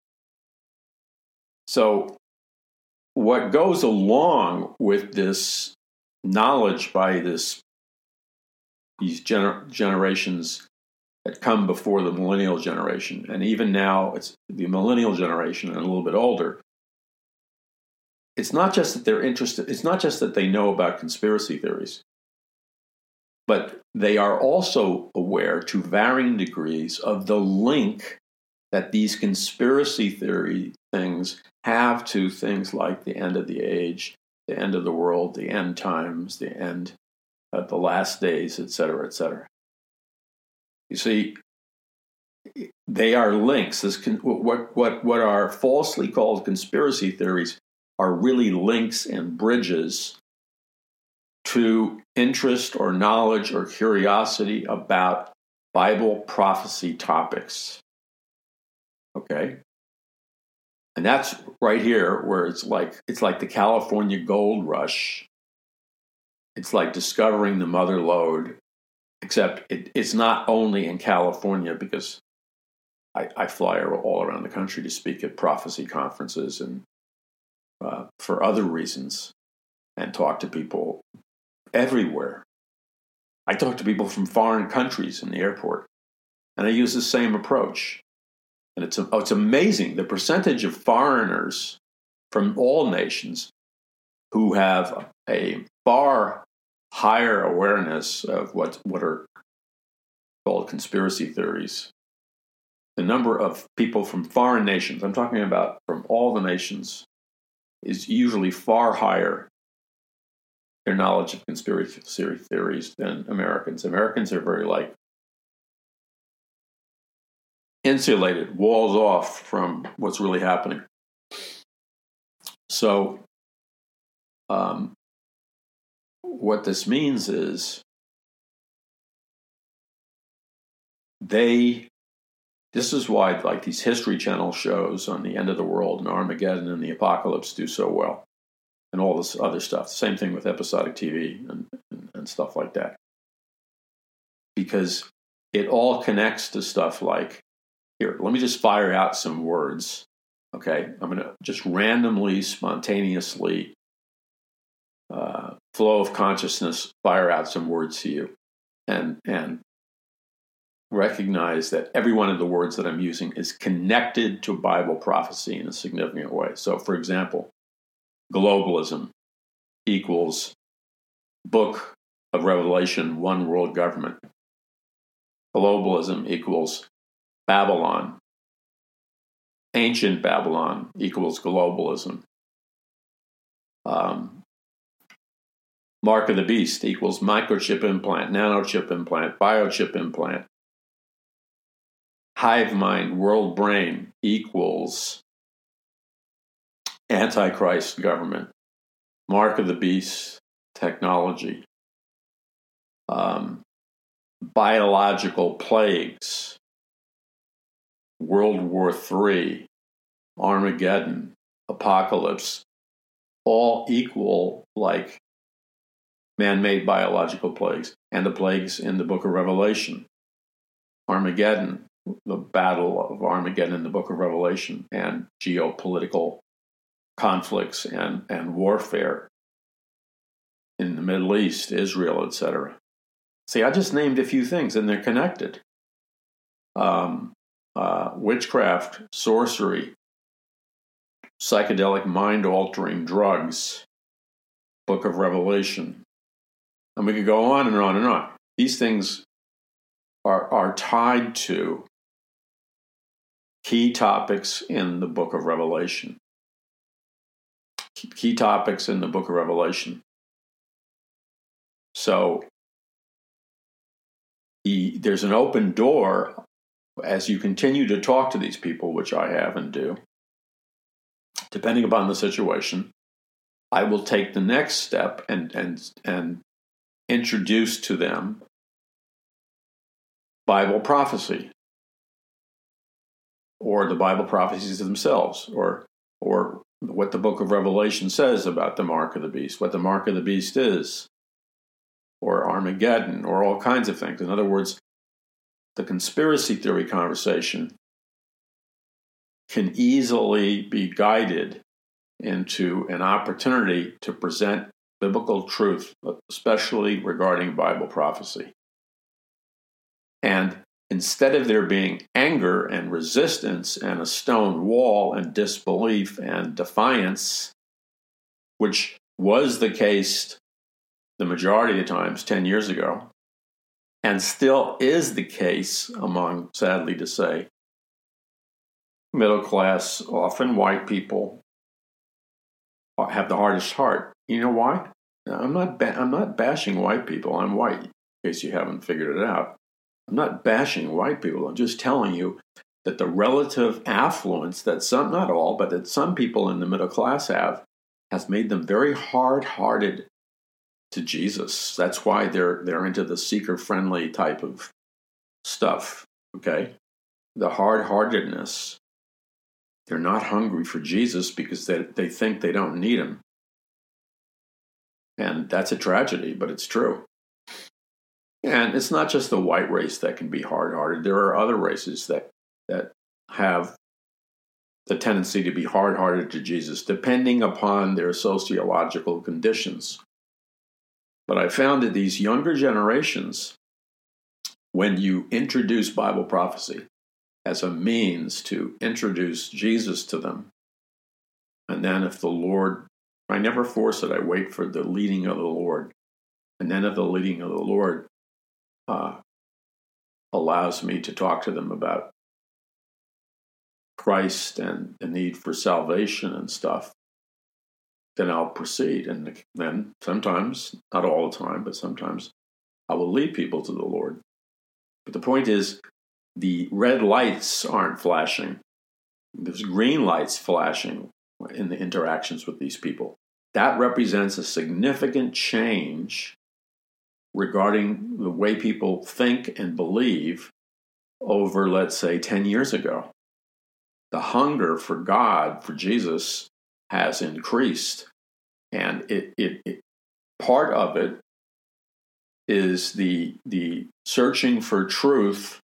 So what goes along with this knowledge by this these gener- generations that come before the millennial generation, and even now it's the millennial generation and a little bit older, it's not just that they're interested, it's not just that they know about conspiracy theories, but they are also aware to varying degrees of the link that these conspiracy theory things have to things like the end of the age, the end of the world, the end times, the end of the last days, et cetera, et cetera. You see, they are links. This can, what, what, what are falsely called conspiracy theories are really links and bridges to interest or knowledge or curiosity about Bible prophecy topics. Okay? And that's right here where it's like it's like the California gold rush. It's like discovering the mother lode, except it, it's not only in California, because I, I fly all around the country to speak at prophecy conferences and uh, for other reasons, and talk to people everywhere. I talk to people from foreign countries in the airport, and I use the same approach. And it's, oh, it's amazing, the percentage of foreigners from all nations who have a far higher awareness of what, what are called conspiracy theories. The number of people from foreign nations, I'm talking about from all the nations, is usually far higher, their knowledge of conspiracy theories, than Americans. Americans are very like insulated, walls off from what's really happening. So um, what this means is they, this is why like these History Channel shows on the end of the world and Armageddon and the apocalypse do so well, and all this other stuff. Same thing with episodic T V and, and, and stuff like that. Because it all connects to stuff like, here, let me just fire out some words, okay? I'm going to just randomly, spontaneously, uh, flow of consciousness, fire out some words to you, and and recognize that every one of the words that I'm using is connected to Bible prophecy in a significant way. So, for example, globalism equals Book of Revelation, one world government. Globalism equals Babylon. Ancient Babylon equals globalism. Um, Mark of the Beast equals microchip implant, nanochip implant, biochip implant. Hive mind, world brain equals Antichrist government. Mark of the Beast, technology. Um, biological plagues. World War Three, Armageddon, apocalypse, all equal like man-made biological plagues, and the plagues in the book of Revelation. Armageddon, the battle of Armageddon in the book of Revelation, and geopolitical conflicts and, and warfare in the Middle East, Israel, et cetera. See, I just named a few things, and they're connected. Um, Uh, witchcraft, sorcery, psychedelic mind-altering drugs, Book of Revelation. And we could go on and on and on. These things are, are tied to key topics in the book of Revelation. Key topics in the book of Revelation. So he, there's an open door as you continue to talk to these people, which I have and do. Depending upon the situation, I will take the next step and and and introduce to them Bible prophecy, or the Bible prophecies themselves, or or what the book of Revelation says about the mark of the beast, what the mark of the beast is, or Armageddon, or all kinds of things. In other words, the conspiracy theory conversation can easily be guided into an opportunity to present biblical truth, especially regarding Bible prophecy. And instead of there being anger and resistance and a stone wall and disbelief and defiance, which was the case the majority of the times ten years ago, and still is the case among, sadly to say, middle class, often white people, have the hardest heart. You know why? I'm not ba- I'm not bashing white people. I'm white, in case you haven't figured it out. I'm not bashing white people. I'm just telling you that the relative affluence that some, not all, but that some people in the middle class have, has made them very hard-hearted to Jesus. That's why they're they're into the seeker-friendly type of stuff, okay? The hard-heartedness. They're not hungry for Jesus because they, they think they don't need him. And that's a tragedy, but it's true. And it's not just the white race that can be hard-hearted. There are other races that that have the tendency to be hard-hearted to Jesus, depending upon their sociological conditions. But I found that these younger generations, when you introduce Bible prophecy as a means to introduce Jesus to them, and then if the Lord, I never force it, I wait for the leading of the Lord, and then if the leading of the Lord uh, allows me to talk to them about Christ and the need for salvation and stuff, then I'll proceed. And then sometimes, not all the time, but sometimes I will lead people to the Lord. But the point is, the red lights aren't flashing. There's green lights flashing in the interactions with these people. That represents a significant change regarding the way people think and believe over, let's say, ten years ago. The hunger for God, for Jesus, has increased. And it, it, it part of it is the, the searching for truth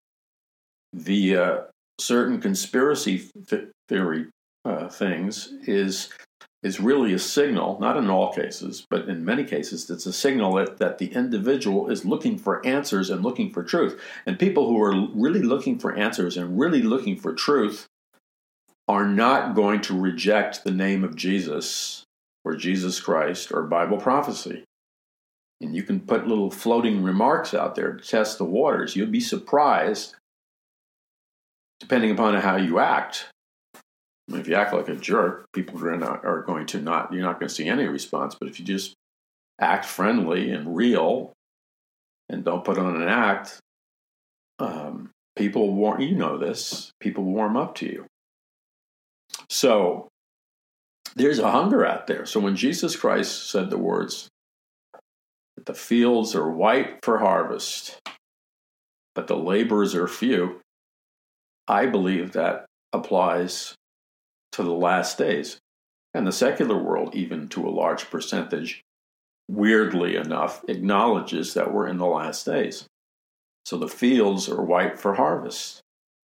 via certain conspiracy th- theory uh, things is is really a signal, not in all cases, but in many cases, it's a signal that, that the individual is looking for answers and looking for truth. And people who are really looking for answers and really looking for truth are not going to reject the name of Jesus or Jesus Christ or Bible prophecy. And you can put little floating remarks out there to test the waters. You'll be surprised, depending upon how you act. I mean, if you act like a jerk, people are, not, are going to not, you're not going to see any response. But if you just act friendly and real and don't put on an act, um, people warm, you know this, people warm up to you. So there's a hunger out there. So when Jesus Christ said the words, that the fields are white for harvest, but the laborers are few, I believe that applies to the last days. And the secular world, even to a large percentage, weirdly enough, acknowledges that we're in the last days. So the fields are white for harvest.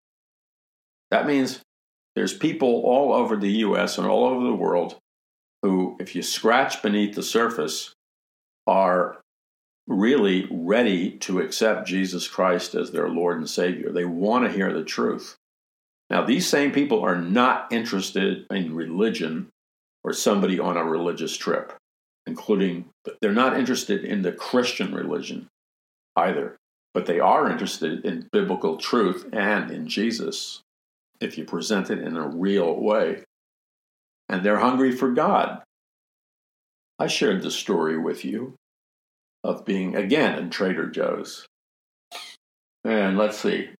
That means there's people all over the U S and all over the world who, if you scratch beneath the surface, are really ready to accept Jesus Christ as their Lord and Savior. They want to hear the truth. Now, these same people are not interested in religion or somebody on a religious trip, including, they're not interested in the Christian religion either, but they are interested in biblical truth and in Jesus. if you present it in a real way. And they're hungry for God. I shared the story with you of being, again, in Trader Joe's. And let's see.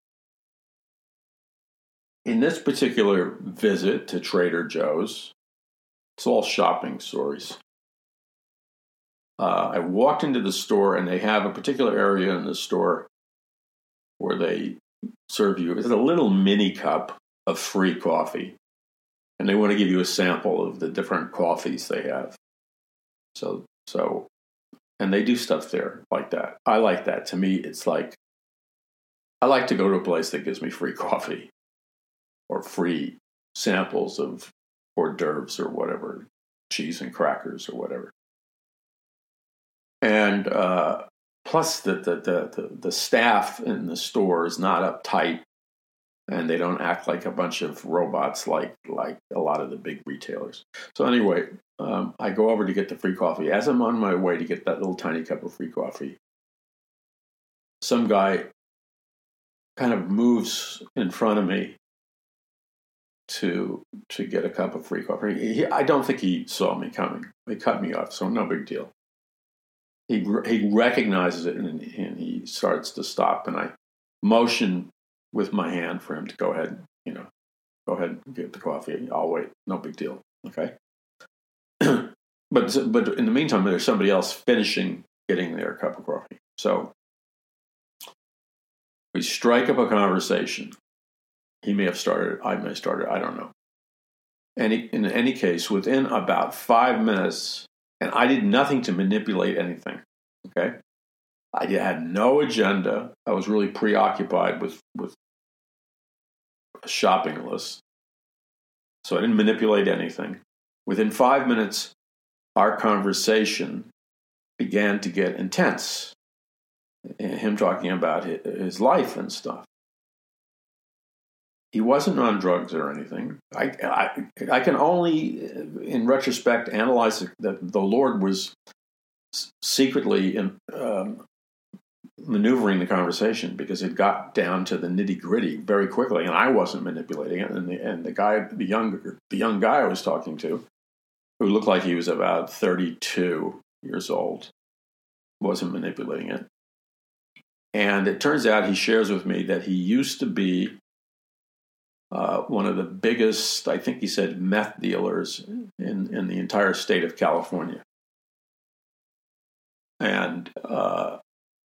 In this particular visit to Trader Joe's, it's all shopping stories. Uh, I walked into the store, and they have a particular area in the store where they serve you. It's a little mini cup of free coffee. And they want to give you a sample of the different coffees they have. So, so, and they do stuff there like that. I like that. To me, it's like, I like to go to a place that gives me free coffee or free samples of hors d'oeuvres or whatever, cheese and crackers or whatever. And uh, plus, the, the the the staff in the store is not uptight, and they don't act like a bunch of robots like like a lot of the big retailers. So anyway, um, I go over to get the free coffee. As I'm on my way to get that little tiny cup of free coffee, some guy kind of moves in front of me to to get a cup of free coffee. He, I don't think he saw me coming. He cut me off, so no big deal. He he recognizes it, and, and he starts to stop, and I motion with my hand for him to go ahead, you know, go ahead and get the coffee. I'll wait. No big deal. Okay. but but in the meantime, there's somebody else finishing getting their cup of coffee. So we strike up a conversation. He may have started. I may have started. I don't know. Any in any case, within about five minutes, and I did nothing to manipulate anything. Okay. I had no agenda. I was really preoccupied with, with a shopping list. So I didn't manipulate anything. Within five minutes, our conversation began to get intense. Him talking about his life and stuff. He wasn't on drugs or anything. I, I, I can only, in retrospect, analyze that the Lord was secretly in, um, maneuvering the conversation, because it got down to the nitty gritty very quickly, and I wasn't manipulating it. And the, and the guy, the younger, the young guy I was talking to, who looked like he was about thirty-two years old, wasn't manipulating it. And it turns out he shares with me that he used to be uh, one of the biggest, I think he said, meth dealers in, in the entire state of California. And uh,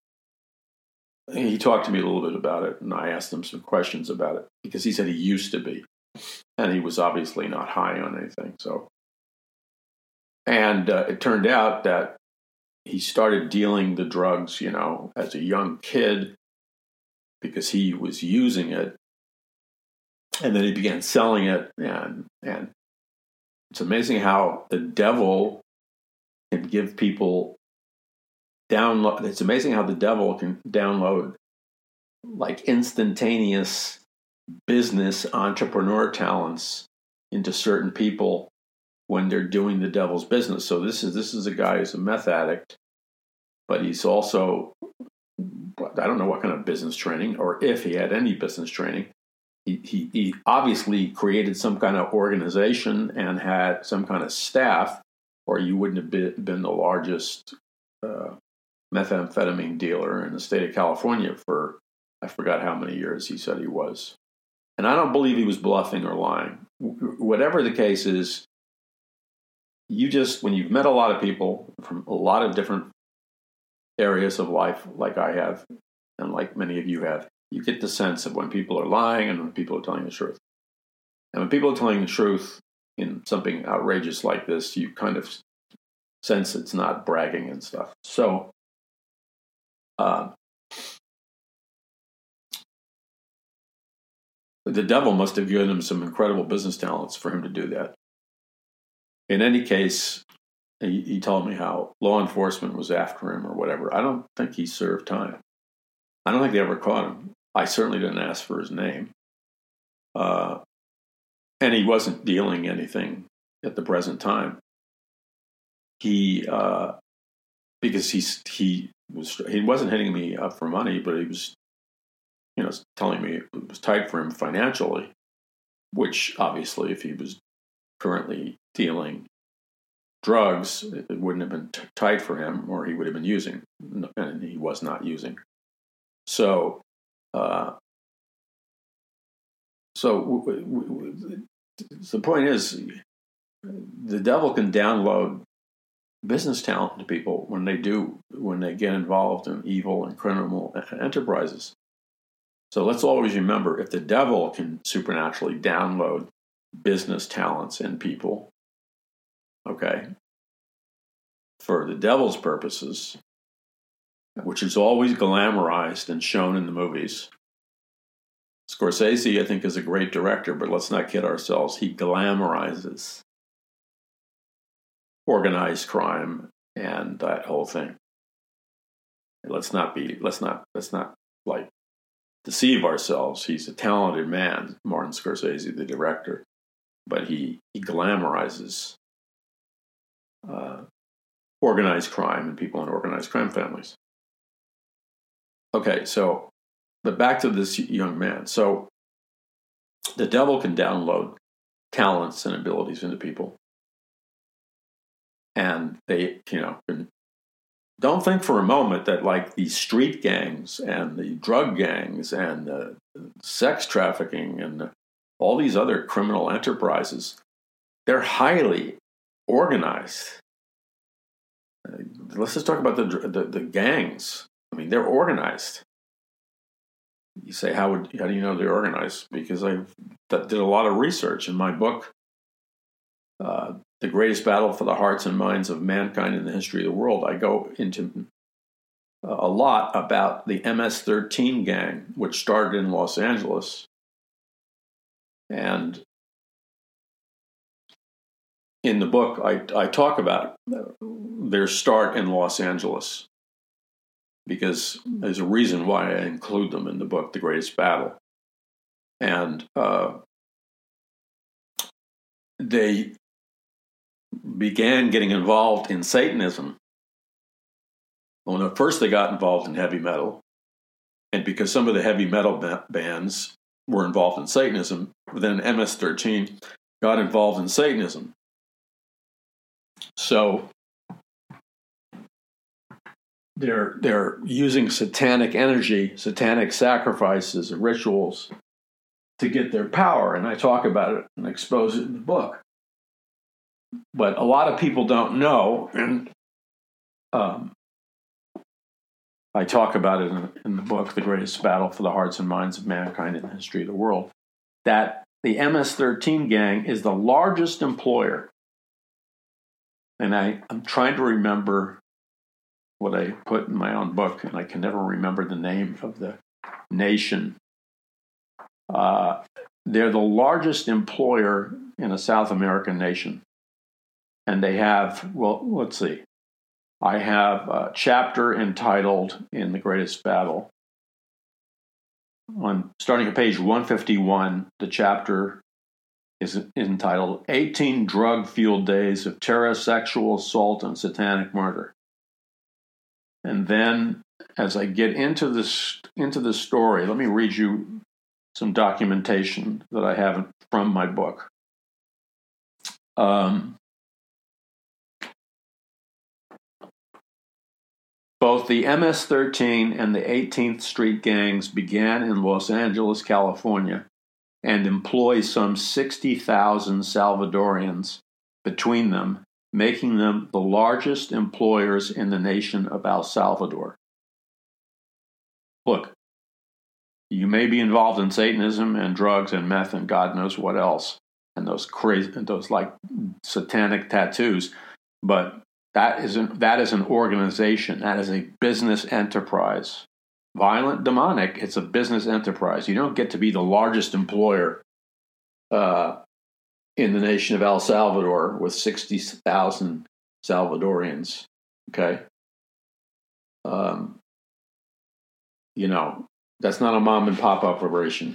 he talked to me a little bit about it, and I asked him some questions about it, because he said he used to be, and he was obviously not high on anything. So, and uh, it turned out that he started dealing the drugs, you know, as a young kid, because he was using it, and then he began selling it, and and it's amazing how the devil can give people download. It's amazing how the devil can download like instantaneous business entrepreneur talents into certain people when they're doing the devil's business. So this is this is a guy who's a meth addict, but he's also, I don't know what kind of business training, or if he had any business training. He, he, he obviously created some kind of organization and had some kind of staff, or you wouldn't have been, been the largest uh, methamphetamine dealer in the state of California for, I forgot how many years he said he was. And I don't believe he was bluffing or lying. Whatever the case is, you just, when you've met a lot of people from a lot of different areas of life, like I have, and like many of you have, you get the sense of when people are lying and when people are telling the truth. And when people are telling the truth in something outrageous like this, you kind of sense it's not bragging and stuff. So, uh, the devil must have given him some incredible business talents for him to do that. In any case, he, he told me how law enforcement was after him or whatever. I don't think he served time. I don't think they ever caught him. I certainly didn't ask for his name. Uh, and he wasn't dealing anything at the present time. He, uh, because he's, he was, he wasn't hitting me up for money, but he was, you know, telling me it was tight for him financially. which obviously if he was currently dealing drugs, it wouldn't have been t- tight for him, or he would have been using, and he was not using. So, uh, so w- w- w- the point is, the devil can download business talent to people when they do, when they get involved in evil and criminal enterprises. So let's always remember, if the devil can supernaturally download business talents in people, okay, for the devil's purposes, which is always glamorized and shown in the movies. Scorsese, I think, is a great director, but let's not kid ourselves. He glamorizes organized crime and that whole thing. Let's not be, let's not, let's not like deceive ourselves. He's a talented man, Martin Scorsese, the director, but he, he glamorizes uh, organized crime and people in organized crime families. Okay, so, but back to this young man. So, the devil can download talents and abilities into people. And they, you know, can, don't think for a moment that like these street gangs and the drug gangs and the sex trafficking and the, all these other criminal enterprises, they're highly organized. Uh, let's just talk about the, the the gangs. I mean, they're organized. You say, how would how do you know they're organized? Because I did a lot of research in my book, uh, The Greatest Battle for the Hearts and Minds of Mankind in the History of the World. I go into a lot about the M S thirteen gang, which started in Los Angeles. And in the book, I, I talk about their start in Los Angeles, because there's a reason why I include them in the book, The Greatest Battle. And uh, they began getting involved in Satanism. Well, at first they got involved in heavy metal. And because some of the heavy metal ba- bands were involved in Satanism, then M S thirteen got involved in Satanism. So they're they're using satanic energy, satanic sacrifices and rituals to get their power, and I talk about it and expose it in the book. But a lot of people don't know, and um, I talk about it in, in the book, The Greatest Battle for the Hearts and Minds of Mankind in the History of the World, that the M S thirteen gang is the largest employer. And I, I'm trying to remember what I put in my own book, and I can never remember the name of the nation. Uh, they're the largest employer in a South American nation. And they have, well, let's see. I have a chapter entitled In the Greatest Battle. On starting at page one fifty-one, the chapter is entitled eighteen Drug-Fueled Days of Terror, Sexual Assault, and Satanic Murder. And then, as I get into this into the story, let me read you some documentation that I have from my book. Um, both the M S thirteen and the eighteenth Street gangs began in Los Angeles, California, and employ some sixty thousand Salvadorians between them, making them the largest employers in the nation of El Salvador. Look, you may be involved in Satanism and drugs and meth and God knows what else, and those crazy, those like satanic tattoos, but that is an, that is an organization. That is a business enterprise. Violent, demonic, it's a business enterprise. You don't get to be the largest employer uh, in the nation of El Salvador with sixty thousand Salvadorians, okay? Um, you know, that's not a mom and pop operation.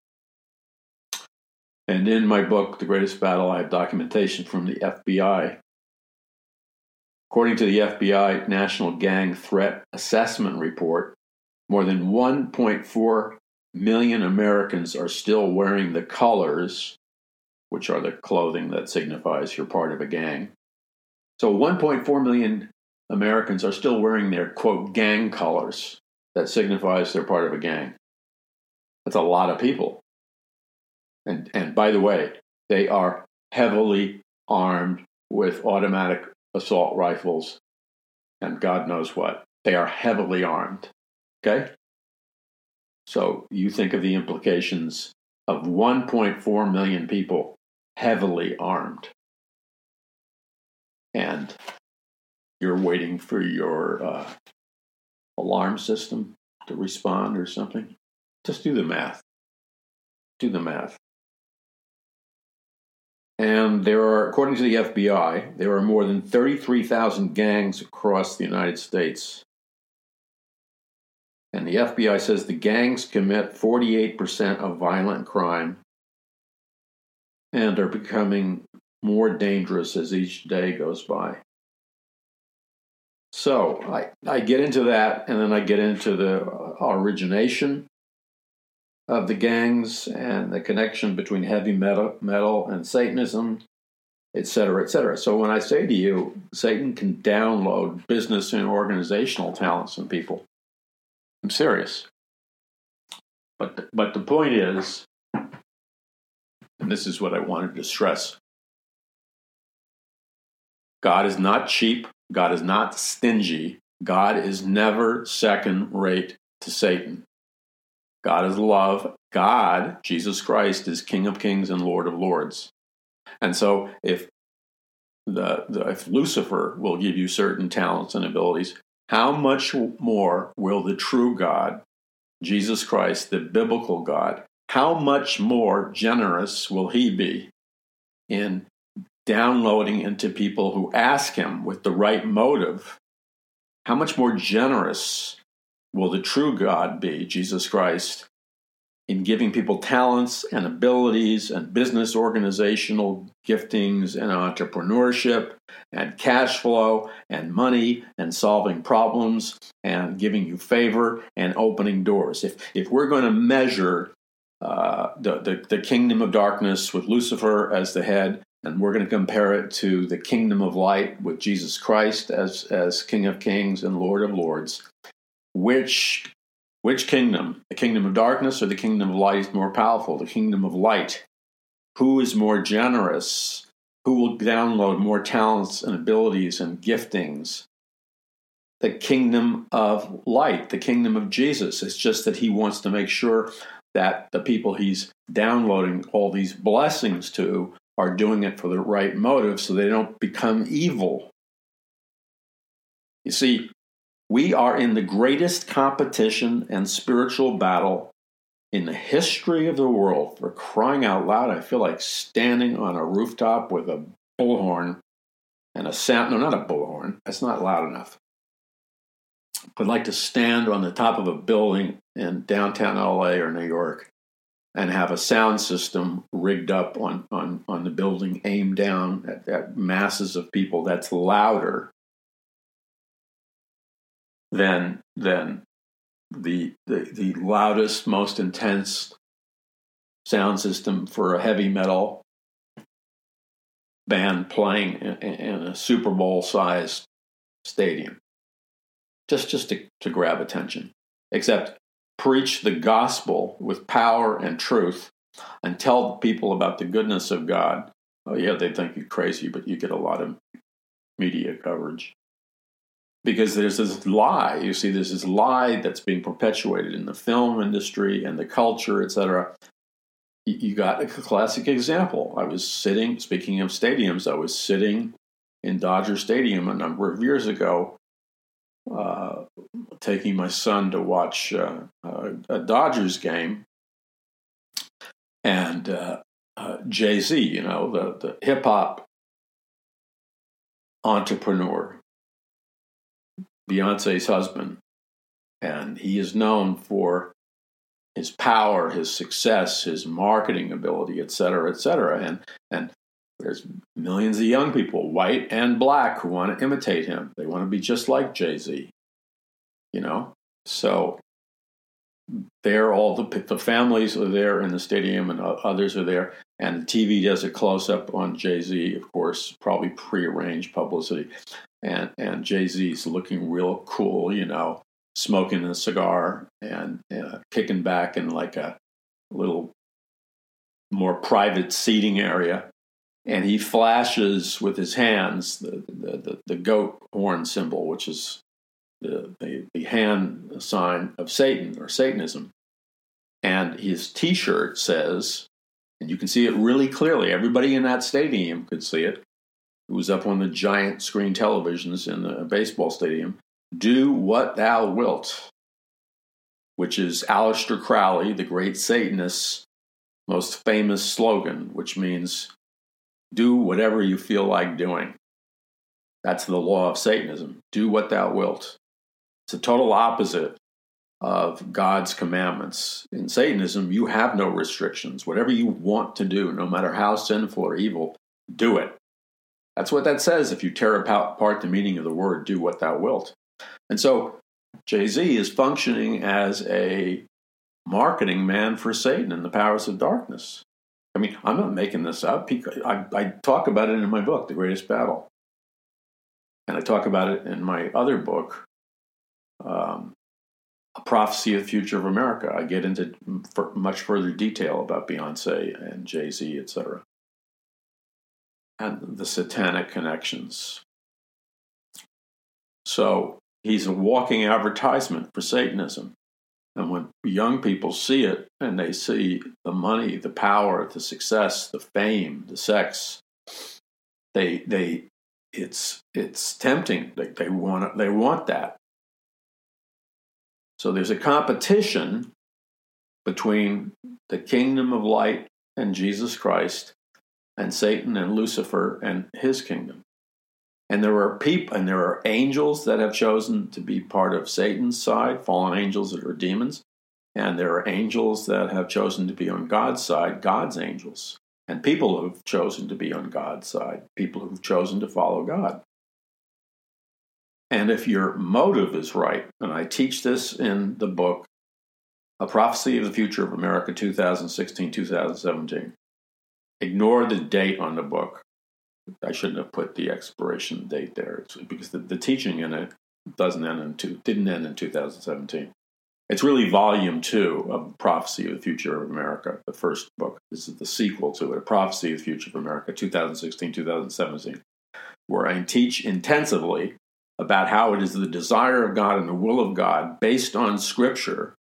And in my book, The Greatest Battle, I have documentation from the F B I. According to the F B I National Gang Threat Assessment Report, more than one point four million Americans are still wearing the colors which are the clothing that signifies you're part of a gang. So one point four million Americans are still wearing their, quote, gang colors that signifies they're part of a gang. That's a lot of people. And, and by the way, they are heavily armed with automatic assault rifles and God knows what. They are heavily armed. Okay? So you think of the implications of one point four million people heavily armed. And you're waiting for your uh, alarm system to respond or something. Just do the math. Do the math. And there are, according to the F B I, there are more than thirty-three thousand gangs across the United States. And the F B I says the gangs commit forty-eight percent of violent crime and are becoming more dangerous as each day goes by. So I, I get into that, and then I get into the origination of the gangs and the connection between heavy metal, metal and Satanism, et cetera, et cetera. So when I say to you, Satan can download business and organizational talents in people, I'm serious. But the, but the point is, and this is what I wanted to stress, God is not cheap. God is not stingy. God is never second rate to Satan. God is love. God, Jesus Christ, is King of Kings and Lord of Lords. And so if the, the if Lucifer will give you certain talents and abilities, how much more will the true God, Jesus Christ, the biblical God, how much more generous will he be in downloading into people who ask him with the right motive? How much more generous will the true God be, Jesus Christ, in giving people talents and abilities and business organizational giftings and entrepreneurship and cash flow and money and solving problems and giving you favor and opening doors? If if we're going to measure uh, the, the, the kingdom of darkness with Lucifer as the head, and we're going to compare it to the kingdom of light with Jesus Christ as, as King of Kings and Lord of Lords, which which kingdom, the kingdom of darkness or the kingdom of light, is more powerful? The kingdom of light. Who is more generous? Who will download more talents and abilities and giftings? The kingdom of light, the kingdom of Jesus. It's just that he wants to make sure that the people he's downloading all these blessings to are doing it for the right motive so they don't become evil. You see, we are in the greatest competition and spiritual battle in the history of the world. For crying out loud, I feel like standing on a rooftop with a bullhorn and a sound. No, not a bullhorn. That's not loud enough. I'd like to stand on the top of a building in downtown L A or New York and have a sound system rigged up on, on, on the building aimed down at, at masses of people that's louder than than the, the the loudest, most intense sound system for a heavy metal band playing in, in a Super Bowl-sized stadium. Just just to, to grab attention. Except preach the gospel with power and truth and tell people about the goodness of God. Oh yeah, they think you're crazy, but you get a lot of media coverage. Because there's this lie, you see, there's this lie that's being perpetuated in the film industry and the culture, et cetera. You got a classic example. I was sitting, speaking of stadiums, I was sitting in Dodger Stadium a number of years ago, uh, taking my son to watch uh, a, a Dodgers game. And uh, uh, Jay-Z, you know, the, the hip-hop entrepreneur, Beyonce's husband, and he is known for his power, his success, his marketing ability, et cetera, et cetera. And, and there's millions of young people, white and black, who want to imitate him. They want to be just like Jay-Z, you know? So they're all the, the families are there in the stadium and others are there. And the T V does a close-up on Jay-Z, of course, probably prearranged publicity. And and Jay-Z's looking real cool, you know, smoking a cigar and uh, kicking back in like a little more private seating area. And he flashes with his hands the, the, the, the goat horn symbol, which is the, the, the hand sign of Satan or Satanism. And his T-shirt says, and you can see it really clearly, everybody in that stadium could see it. It was up on the giant screen televisions in the baseball stadium. Do what thou wilt, which is Aleister Crowley, the great Satanist's most famous slogan, which means do whatever you feel like doing. That's the law of Satanism. Do what thou wilt. It's a total opposite of God's commandments. In Satanism, you have no restrictions. Whatever you want to do, no matter how sinful or evil, do it. That's what that says if you tear apart the meaning of the word, do what thou wilt. And so Jay-Z is functioning as a marketing man for Satan and the powers of darkness. I mean, I'm not making this up. I, I talk about it in my book, The Greatest Battle. And I talk about it in my other book, um, A Prophecy of the Future of America. I get into much further detail about Beyonce and Jay-Z, et cetera, and the satanic connections. So he's a walking advertisement for Satanism. And when young people see it and they see the money, the power, the success, the fame, the sex, they they it's it's tempting. They, they want they want that. So there's a competition between the kingdom of light and Jesus Christ and Satan and Lucifer and his kingdom. And there are people, and there are angels that have chosen to be part of Satan's side, fallen angels that are demons. And there are angels that have chosen to be on God's side, God's angels. And people who have chosen to be on God's side, people who've chosen to follow God. And if your motive is right, and I teach this in the book, A Prophecy of the Future of America, twenty sixteen to twenty seventeen. Ignore the date on the book. I shouldn't have put the expiration date there it's because the, the teaching in it doesn't end in two, didn't end in two thousand seventeen. It's really volume two of Prophecy of the Future of America, the first book. This is the sequel to it, A Prophecy of the Future of America, twenty sixteen to twenty seventeen, where I teach intensively about how it is the desire of God and the will of God based on Scripture.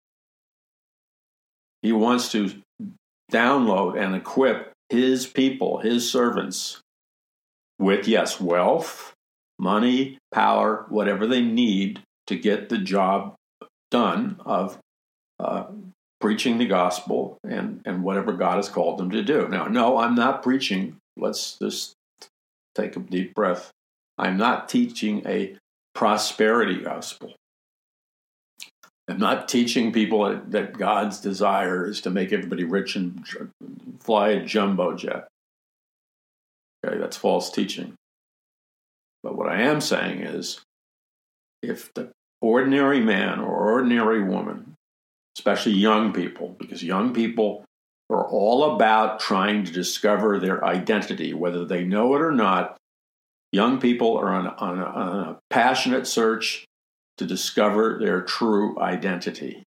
He wants to download and equip his people, his servants, with, yes, wealth, money, power, whatever they need to get the job done of uh, preaching the gospel and, and whatever God has called them to do. Now, no, I'm not preaching. Let's just take a deep breath. I'm not teaching a prosperity gospel. I'm not teaching people that God's desire is to make everybody rich and fly a jumbo jet. Okay, that's false teaching. But what I am saying is, if the ordinary man or ordinary woman, especially young people, because young people are all about trying to discover their identity, whether they know it or not, young people are on, on, a, on a passionate search to discover their true identity.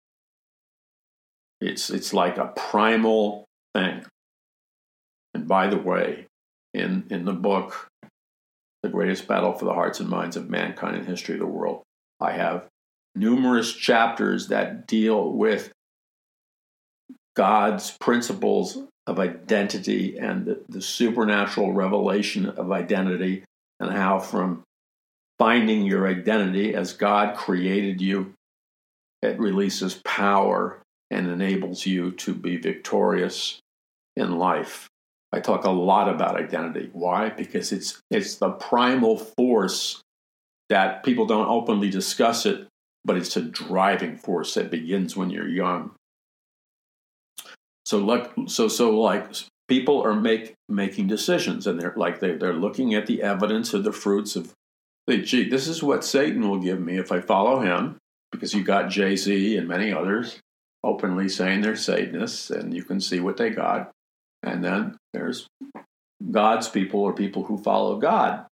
It's, it's like a primal thing. And by the way, in, in the book, The Greatest Battle for the Hearts and Minds of Mankind in History of the World, I have numerous chapters that deal with God's principles of identity and the, the supernatural revelation of identity, and how from finding your identity as God created you, it releases power and enables you to be victorious in life. I talk a lot about identity. Why? Because it's it's the primal force that people don't openly discuss it, but it's a driving force that begins when you're young. So like so so like people are make making decisions, and they're like they they're looking at the evidence of the fruits of, hey, gee, this is what Satan will give me if I follow him, because you got Jay-Z and many others openly saying they're Satanists, and you can see what they got. And then there's God's people, or people who follow God.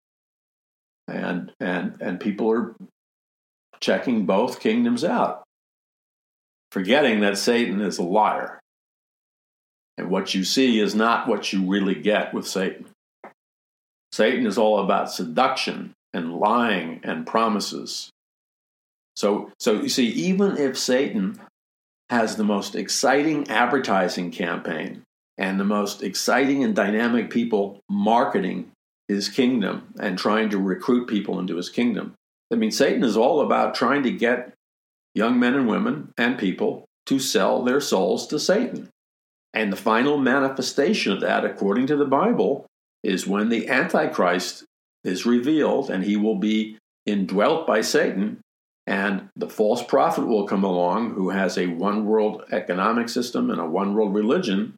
And and and people are checking both kingdoms out, forgetting that Satan is a liar. And what you see is not what you really get with Satan. Satan is all about seduction and lying and promises. So, so you see, even if Satan has the most exciting advertising campaign and the most exciting and dynamic people marketing his kingdom and trying to recruit people into his kingdom, I mean, Satan is all about trying to get young men and women and people to sell their souls to Satan. And the final manifestation of that, according to the Bible, is when the Antichrist is revealed, and he will be indwelt by Satan, and the false prophet will come along who has a one-world economic system and a one-world religion.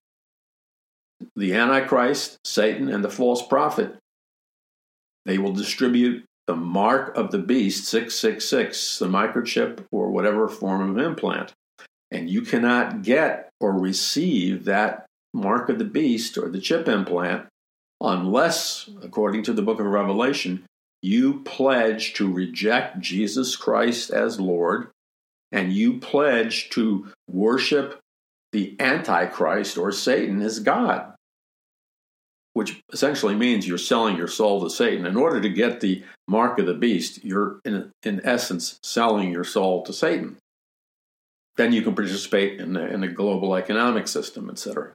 The Antichrist, Satan, and the false prophet, they will distribute the mark of the beast, six six six, the microchip or whatever form of implant. And you cannot get or receive that mark of the beast or the chip implant unless, according to the book of Revelation, you pledge to reject Jesus Christ as Lord, and you pledge to worship the Antichrist or Satan as God, which essentially means you're selling your soul to Satan. In order to get the mark of the beast, you're, in, in essence, selling your soul to Satan. Then you can participate in the, in the global economic system, et cetera.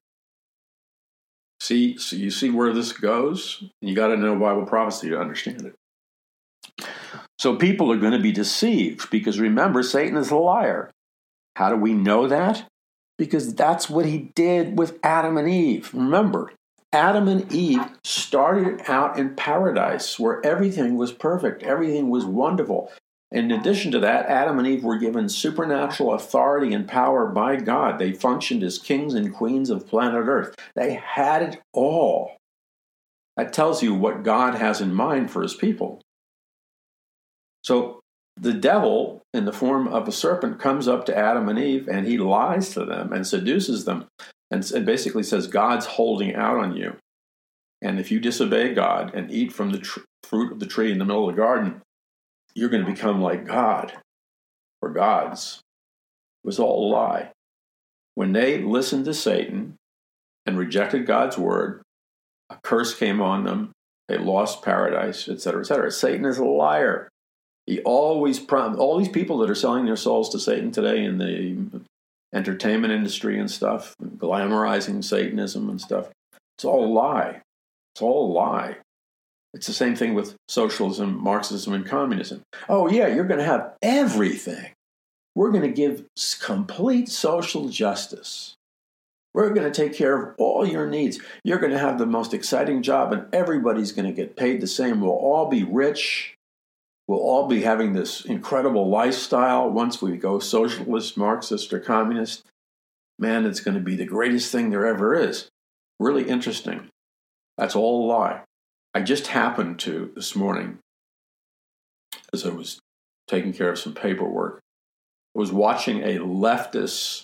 See, so you see where this goes? You got to know Bible prophecy to understand it. So people are going to be deceived because, remember, Satan is a liar. How do we know that? Because that's what he did with Adam and Eve. Remember, Adam and Eve started out in paradise where everything was perfect. Everything was wonderful. In addition to that, Adam and Eve were given supernatural authority and power by God. They functioned as kings and queens of planet Earth. They had it all. That tells you what God has in mind for his people. So the devil, in the form of a serpent, comes up to Adam and Eve, and he lies to them and seduces them, and basically says, God's holding out on you. And if you disobey God and eat from the tr- fruit of the tree in the middle of the garden, you're going to become like God, or gods. It was all a lie. When they listened to Satan and rejected God's word, a curse came on them. They lost paradise, et cetera, et cetera. Satan is a liar. He always prom- all these people that are selling their souls to Satan today in the entertainment industry and stuff, glamorizing Satanism and stuff, it's all a lie. It's all a lie. It's the same thing with socialism, Marxism, and communism. Oh, yeah, you're going to have everything. We're going to give complete social justice. We're going to take care of all your needs. You're going to have the most exciting job, and everybody's going to get paid the same. We'll all be rich. We'll all be having this incredible lifestyle once we go socialist, Marxist, or communist. Man, it's going to be the greatest thing there ever is. Really interesting. That's all a lie. I just happened to, this morning, as I was taking care of some paperwork, I was watching a leftist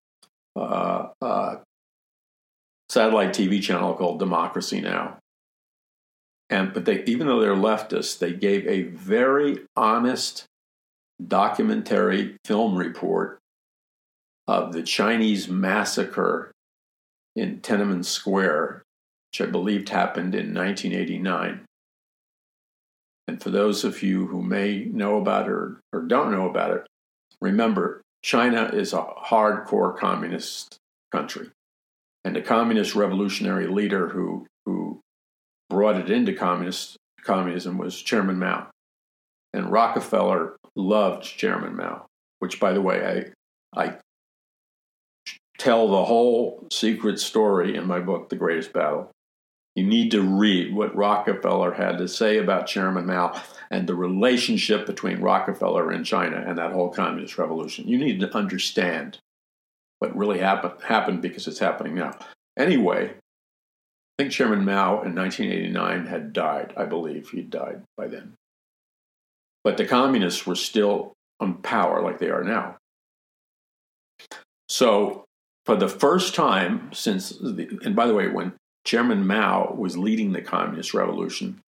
uh, uh, satellite T V channel called Democracy Now! And but they, even though they're leftists, they gave a very honest documentary film report of the Chinese massacre in Tiananmen Square, which I believed happened in nineteen eighty-nine. And for those of you who may know about it or, or don't know about it, remember, China is a hardcore communist country. And the communist revolutionary leader who, who brought it into communist, communism was Chairman Mao. And Rockefeller loved Chairman Mao, which, by the way, I, I tell the whole secret story in my book, The Greatest Battle. You need to read what Rockefeller had to say about Chairman Mao and the relationship between Rockefeller and China and that whole communist revolution. You need to understand what really happened, happened because it's happening now. Anyway, I think Chairman Mao in nineteen eighty-nine had died. I believe he'd died by then. But the communists were still on power like they are now. So for the first time since, the, and by the way, when Chairman Mao was leading the Communist Revolution,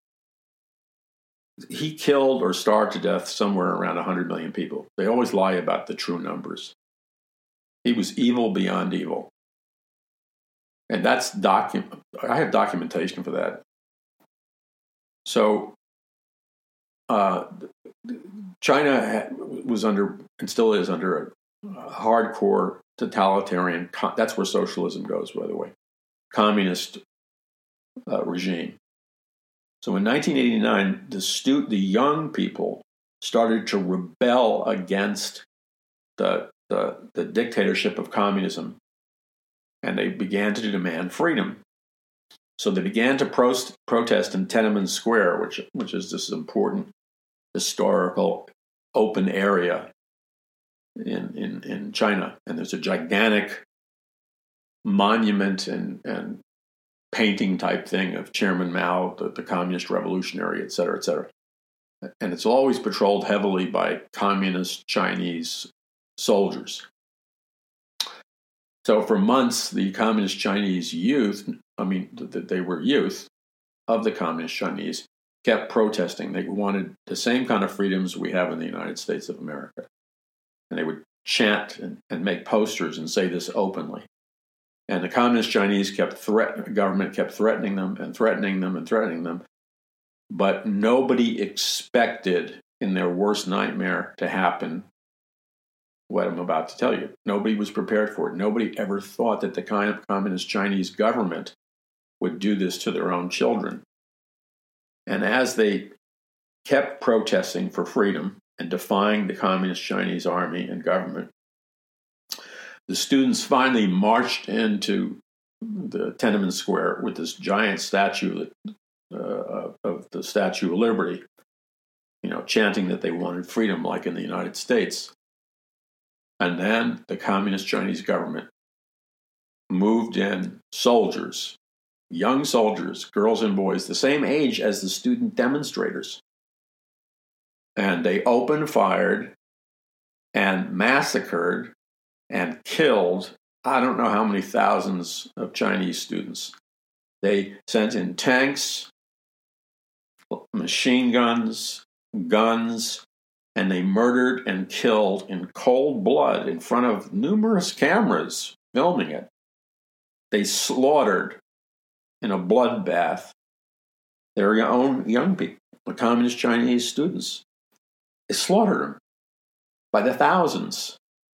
he killed or starved to death somewhere around one hundred million people. They always lie about the true numbers. He was evil beyond evil. And that's document. I have documentation for that. So uh, China was under, and still is under, a hardcore totalitarian, that's where socialism goes, by the way, communist uh, regime. So in nineteen eighty-nine, the, stu- the young people started to rebel against the, the, the dictatorship of communism, and they began to demand freedom. So they began to pro- protest in Tiananmen Square, which, which is this important historical open area in, in, in China. And there's a gigantic monument and, and painting type thing of Chairman Mao, the, the communist revolutionary, et cetera, et cetera. And it's always patrolled heavily by communist Chinese soldiers. So for months, the communist Chinese youth, I mean, th- they were youth of the communist Chinese, kept protesting. They wanted the same kind of freedoms we have in the United States of America. And they would chant and, and make posters and say this openly. And the communist Chinese kept threat, the government kept threatening them and threatening them and threatening them. But nobody expected in their worst nightmare to happen what I'm about to tell you. Nobody was prepared for it. Nobody ever thought that the kind of communist Chinese government would do this to their own children. And as they kept protesting for freedom and defying the communist Chinese army and government, the students finally marched into the Tiananmen Square with this giant statue uh, of the Statue of Liberty, you know, chanting that they wanted freedom like in the United States. And then the communist Chinese government moved in soldiers, young soldiers, girls and boys, the same age as the student demonstrators. And they opened fired and massacred and killed, I don't know how many thousands of Chinese students. They sent in tanks, machine guns, guns, and they murdered and killed in cold blood in front of numerous cameras filming it. They slaughtered in a bloodbath their own young people, the communist Chinese students. They slaughtered them by the thousands.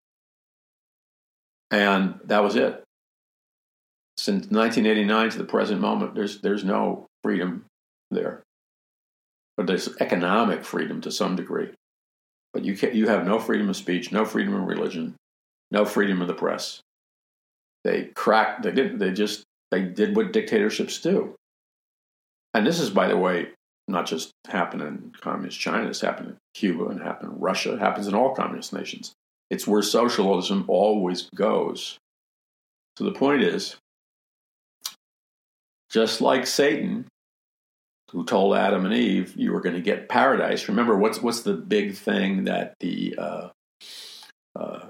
And that was it. Since nineteen eighty-nine to the present moment, there's there's no freedom there. But there's economic freedom to some degree. But you can, you have no freedom of speech, no freedom of religion, no freedom of the press. They cracked, they did, they just, they did what dictatorships do. And this is, by the way, not just happened in communist China, it's happened in Cuba and happened in Russia, it happens in all communist nations. It's where socialism always goes. So the point is, just like Satan, who told Adam and Eve, you were going to get paradise. Remember, what's what's the big thing that the uh, uh,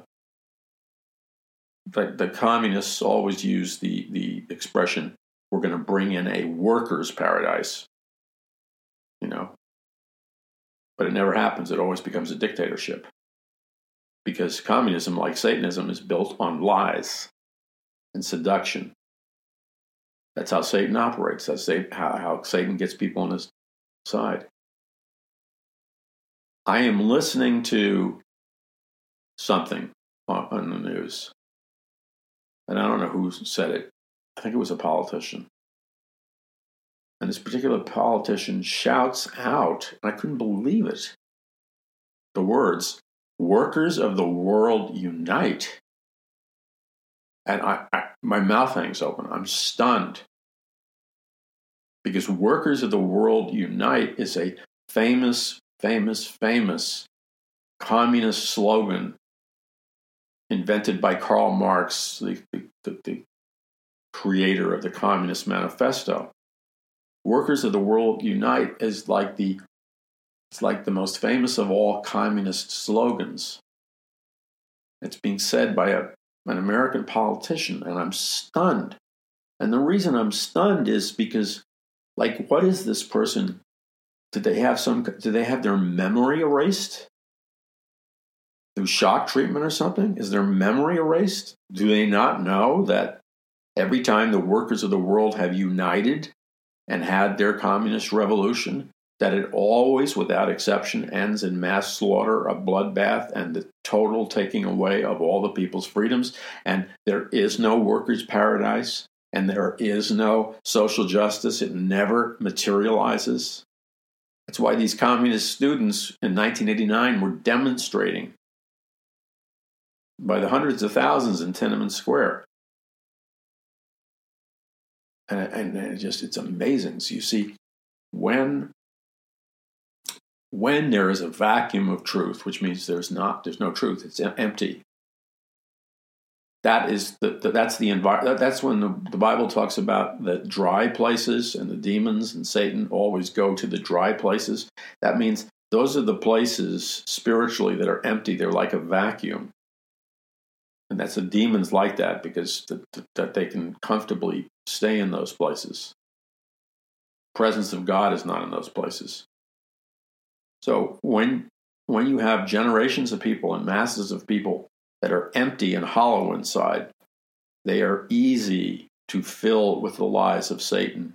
the, the communists always use the, the expression, we're going to bring in a workers' paradise. You know, but it never happens. It always becomes a dictatorship. Because communism, like Satanism, is built on lies and seduction. That's how Satan operates. That's how, how Satan gets people on his side. I am listening to something on, on the news, and I don't know who said it. I think it was a politician. And this particular politician shouts out, and I couldn't believe it, the words, "Workers of the world unite." And I, I, my mouth hangs open. I'm stunned. Because workers of the world unite is a famous, famous, famous communist slogan invented by Karl Marx, the, the, the creator of the Communist Manifesto. Workers of the world unite is like the it's like the most famous of all communist slogans. It's being said by a an American politician, and I'm stunned. And the reason I'm stunned is because, like, what is this person? Did they have some? Did they have their memory erased through shock treatment or something? Is their memory erased? Do they not know that every time the workers of the world have united and had their communist revolution, that it always, without exception, ends in mass slaughter, a bloodbath, and the total taking away of all the people's freedoms? And there is no workers' paradise, and there is no social justice. It never materializes. That's why these communist students in nineteen eighty-nine were demonstrating by the hundreds of thousands in Tiananmen Square. And, and it just, it's amazing. So you see, when when there is a vacuum of truth, which means there's not, there's no truth, it's empty. That is the, the that's the environment. That's when the, the Bible talks about the dry places, and the demons and Satan always go to the dry places. That means those are the places spiritually that are empty. They're like a vacuum. And that's the demons like that, because th- th- that they can comfortably stay in those places. Presence of God is not in those places. So when when you have generations of people and masses of people that are empty and hollow inside, they are easy to fill with the lies of Satan.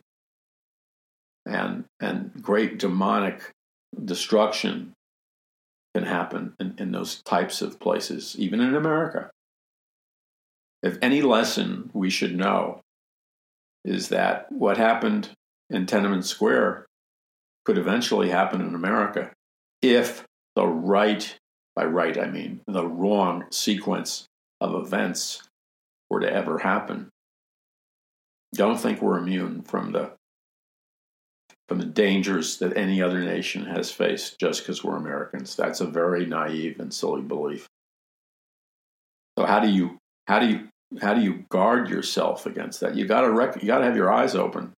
And and great demonic destruction can happen in, in those types of places, even in America. If any lesson we should know is that what happened in Tiananmen Square could eventually happen in America if the right, by right I mean the wrong sequence of events were to ever happen. Don't think we're immune from the from the dangers that any other nation has faced just because we're Americans. That's a very naive and silly belief. So how do you how do you how do you guard yourself against that? You got to rec- you got to have your eyes open,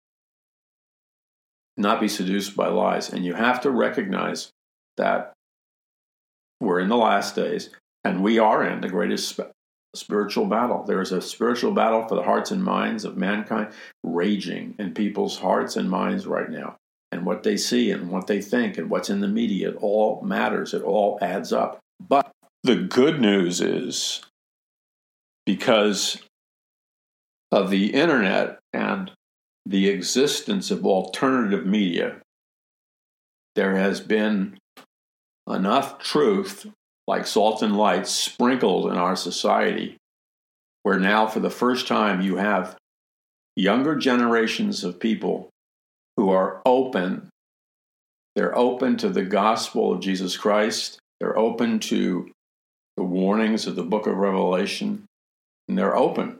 not be seduced by lies, and you have to recognize that we're in the last days, and we are in the greatest sp- spiritual battle. There is a spiritual battle for the hearts and minds of mankind raging in people's hearts and minds right now. And what they see and what they think and what's in the media, it all matters. It all adds up. But the good news is, because of the internet and the existence of alternative media, there has been enough truth, like salt and light, sprinkled in our society, where now for the first time you have younger generations of people who are open. They're open to the gospel of Jesus Christ. They're open to the warnings of the book of Revelation. And they're open.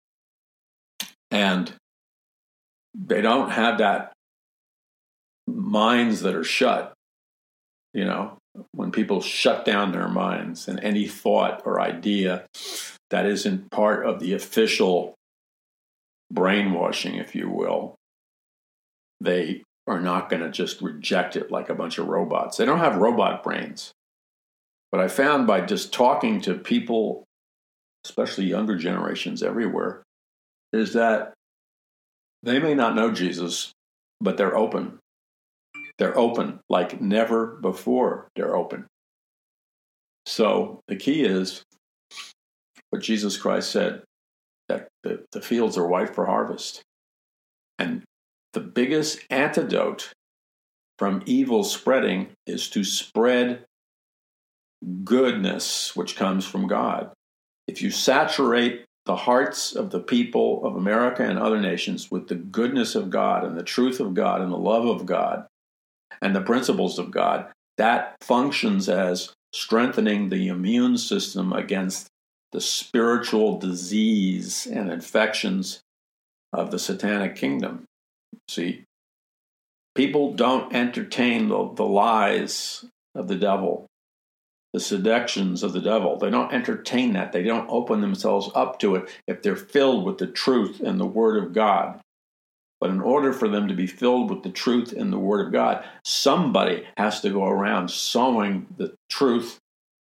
And they don't have that minds that are shut. You know, when people shut down their minds and any thought or idea that isn't part of the official brainwashing, if you will, they are not going to just reject it like a bunch of robots. They don't have robot brains. But I found by just talking to people, especially younger generations everywhere, is that they may not know Jesus, but they're open. They're open like never before. They're open. So the key is what Jesus Christ said, that the, the fields are white for harvest. And the biggest antidote from evil spreading is to spread goodness, which comes from God. If you saturate the hearts of the people of America and other nations with the goodness of God and the truth of God and the love of God and the principles of God, that functions as strengthening the immune system against the spiritual disease and infections of the satanic kingdom. See, people don't entertain the, the lies of the devil, the seductions of the devil. They don't entertain that. They don't open themselves up to it if they're filled with the truth and the Word of God. But in order for them to be filled with the truth and the Word of God, somebody has to go around sowing the truth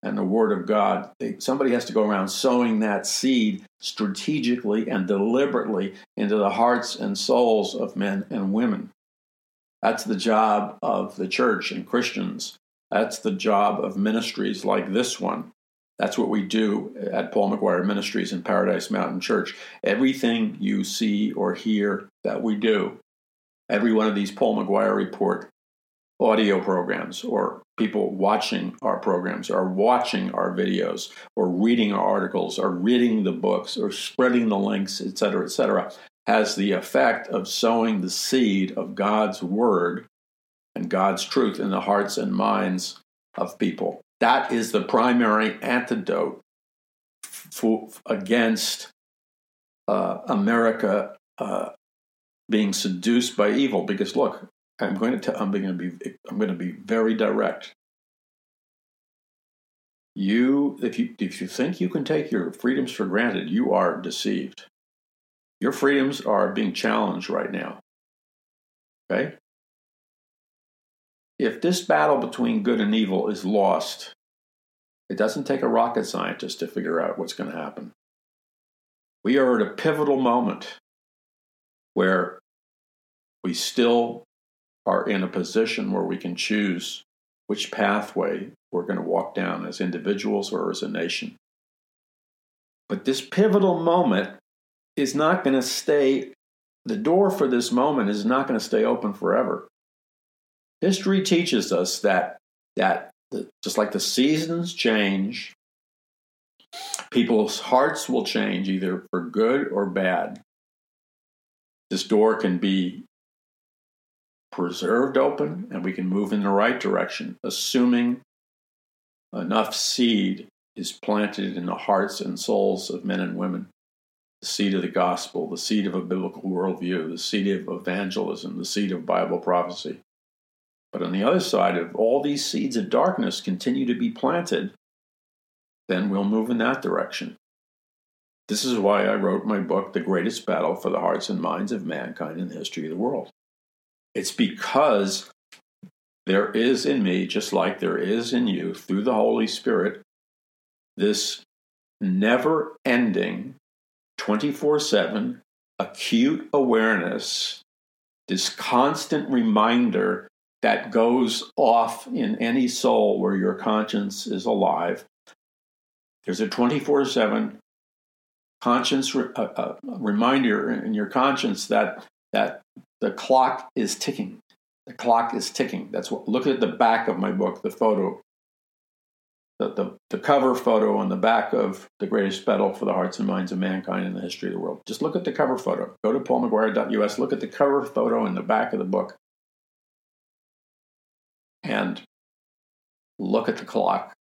and the Word of God. They, somebody has to go around sowing that seed strategically and deliberately into the hearts and souls of men and women. That's the job of the church and Christians. That's the job of ministries like this one. That's what we do at Paul McGuire Ministries and Paradise Mountain Church. Everything you see or hear that we do, every one of these Paul McGuire Report audio programs, or people watching our programs, or watching our videos, or reading our articles, or reading the books, or spreading the links, et cetera, et cetera, has the effect of sowing the seed of God's Word and God's truth in the hearts and minds of people. That is the primary antidote for, against uh, America uh, being seduced by evil. Because look, I'm going to tell, I'm going to be I'm going to be very direct. You, if you if you think you can take your freedoms for granted, you are deceived. Your freedoms are being challenged right now. Okay? If this battle between good and evil is lost, it doesn't take a rocket scientist to figure out what's going to happen. We are at a pivotal moment where we still are in a position where we can choose which pathway we're going to walk down as individuals or as a nation. But this pivotal moment is not going to stay, the door for this moment is not going to stay open forever. History teaches us that, that the, just like the seasons change, people's hearts will change either for good or bad. This door can be preserved open and we can move in the right direction, assuming enough seed is planted in the hearts and souls of men and women. The seed of the gospel, the seed of a biblical worldview, the seed of evangelism, the seed of Bible prophecy. But on the other side, if all these seeds of darkness continue to be planted, then we'll move in that direction. This is why I wrote my book, The Greatest Battle for the Hearts and Minds of Mankind in the History of the World. It's because there is in me, just like there is in you, through the Holy Spirit, this never-ending, twenty-four seven acute awareness, this constant reminder that goes off in any soul where your conscience is alive. There's a twenty-four seven conscience re- uh, uh, reminder in your conscience that that the clock is ticking. The clock is ticking. That's what. Look at the back of my book, the photo, the the, the cover photo on the back of The Greatest Battle for the Hearts and Minds of Mankind in the History of the World. Just look at the cover photo. Go to paul mcguire dot u s. Look at the cover photo in the back of the book. And look at the clock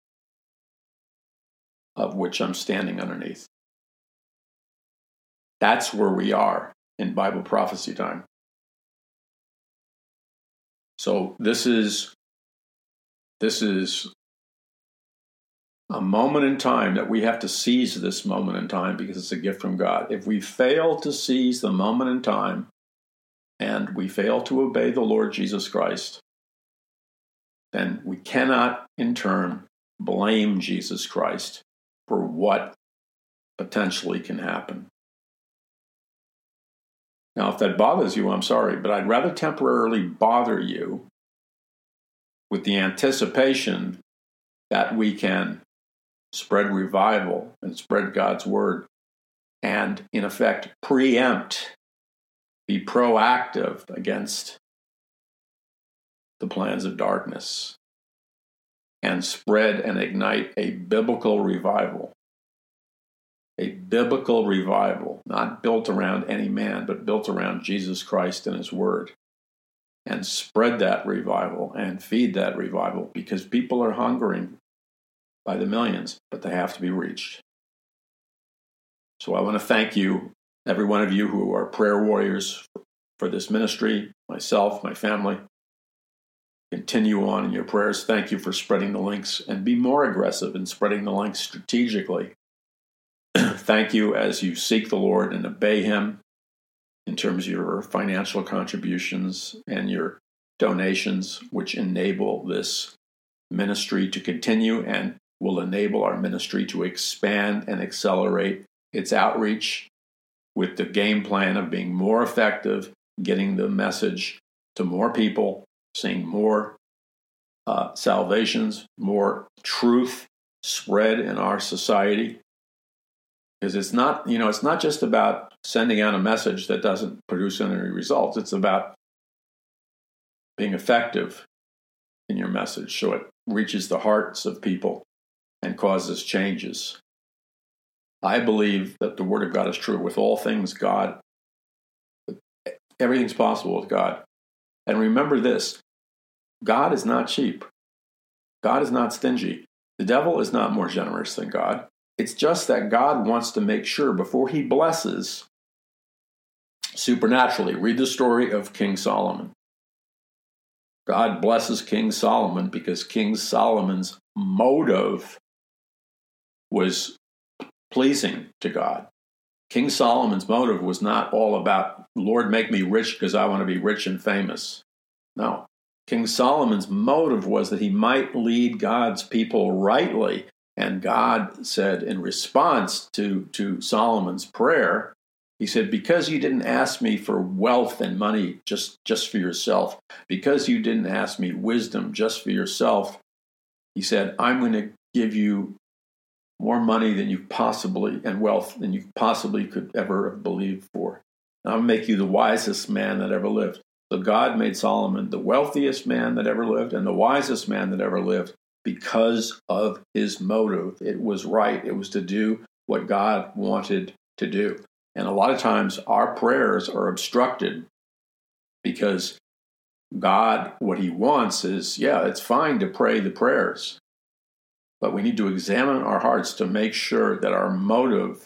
of which I'm standing underneath. That's where we are in Bible prophecy time. So this is this is a moment in time that we have to seize this moment in time because it's a gift from God. If we fail to seize the moment in time and we fail to obey the Lord Jesus Christ, then we cannot, in turn, blame Jesus Christ for what potentially can happen. Now, if that bothers you, I'm sorry, but I'd rather temporarily bother you with the anticipation that we can spread revival and spread God's word and, in effect, preempt, be proactive against the plans of darkness and spread and ignite a biblical revival. A biblical revival, not built around any man, but built around Jesus Christ and his word. And spread that revival and feed that revival because people are hungering by the millions, but they have to be reached. So I want to thank you, every one of you who are prayer warriors for this ministry, myself, my family. Continue on in your prayers. Thank you for spreading the links and be more aggressive in spreading the links strategically. Thank you as you seek the Lord and obey him in terms of your financial contributions and your donations, which enable this ministry to continue and will enable our ministry to expand and accelerate its outreach with the game plan of being more effective, getting the message to more people, seeing more uh, salvations, more truth spread in our society. Because it's not, you know, it's not just about sending out a message that doesn't produce any results. It's about being effective in your message so it reaches the hearts of people and causes changes. I believe that the Word of God is true. With all things, God, everything's possible with God. And remember this, God is not cheap. God is not stingy. The devil is not more generous than God. It's just that God wants to make sure before he blesses supernaturally. Read the story of King Solomon. God blesses King Solomon because King Solomon's motive was pleasing to God. King Solomon's motive was not all about, Lord, make me rich because I want to be rich and famous. No. King Solomon's motive was that he might lead God's people rightly. And God said in response to, to Solomon's prayer, he said, because you didn't ask me for wealth and money just, just for yourself, because you didn't ask me wisdom just for yourself, he said, I'm going to give you more money than you possibly, and wealth than you possibly could ever have believed for. And I'll make you the wisest man that ever lived. So God made Solomon the wealthiest man that ever lived and the wisest man that ever lived because of his motive. It was right. It was to do what God wanted to do. And a lot of times our prayers are obstructed because God, what he wants is, yeah, it's fine to pray the prayers, but we need to examine our hearts to make sure that our motive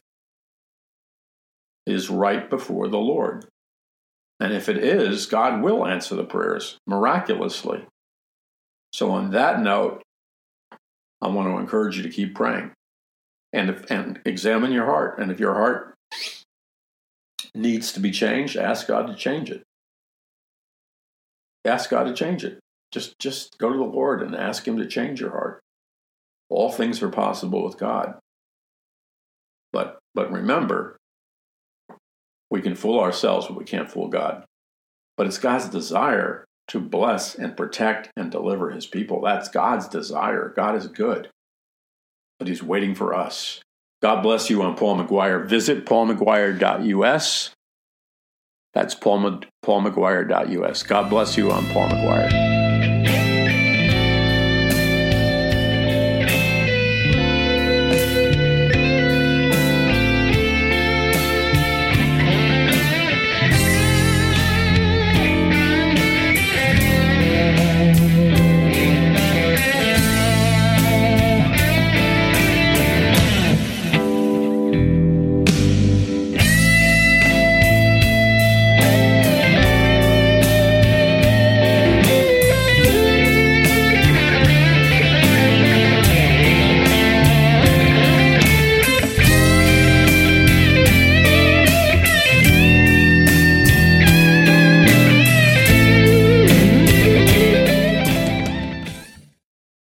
is right before the Lord. And if it is, God will answer the prayers miraculously. So on that note, I want to encourage you to keep praying and, if, and examine your heart. And if your heart needs to be changed, ask God to change it. Ask God to change it. Just, just go to the Lord and ask him to change your heart. All things are possible with God. But, but remember, we can fool ourselves, but we can't fool God. But it's God's desire to bless and protect and deliver his people. That's God's desire. God is good, but he's waiting for us. God bless you. I'm Paul McGuire. Visit paul mcguire dot u s. That's paul mcguire dot u s. God bless you. I'm Paul McGuire.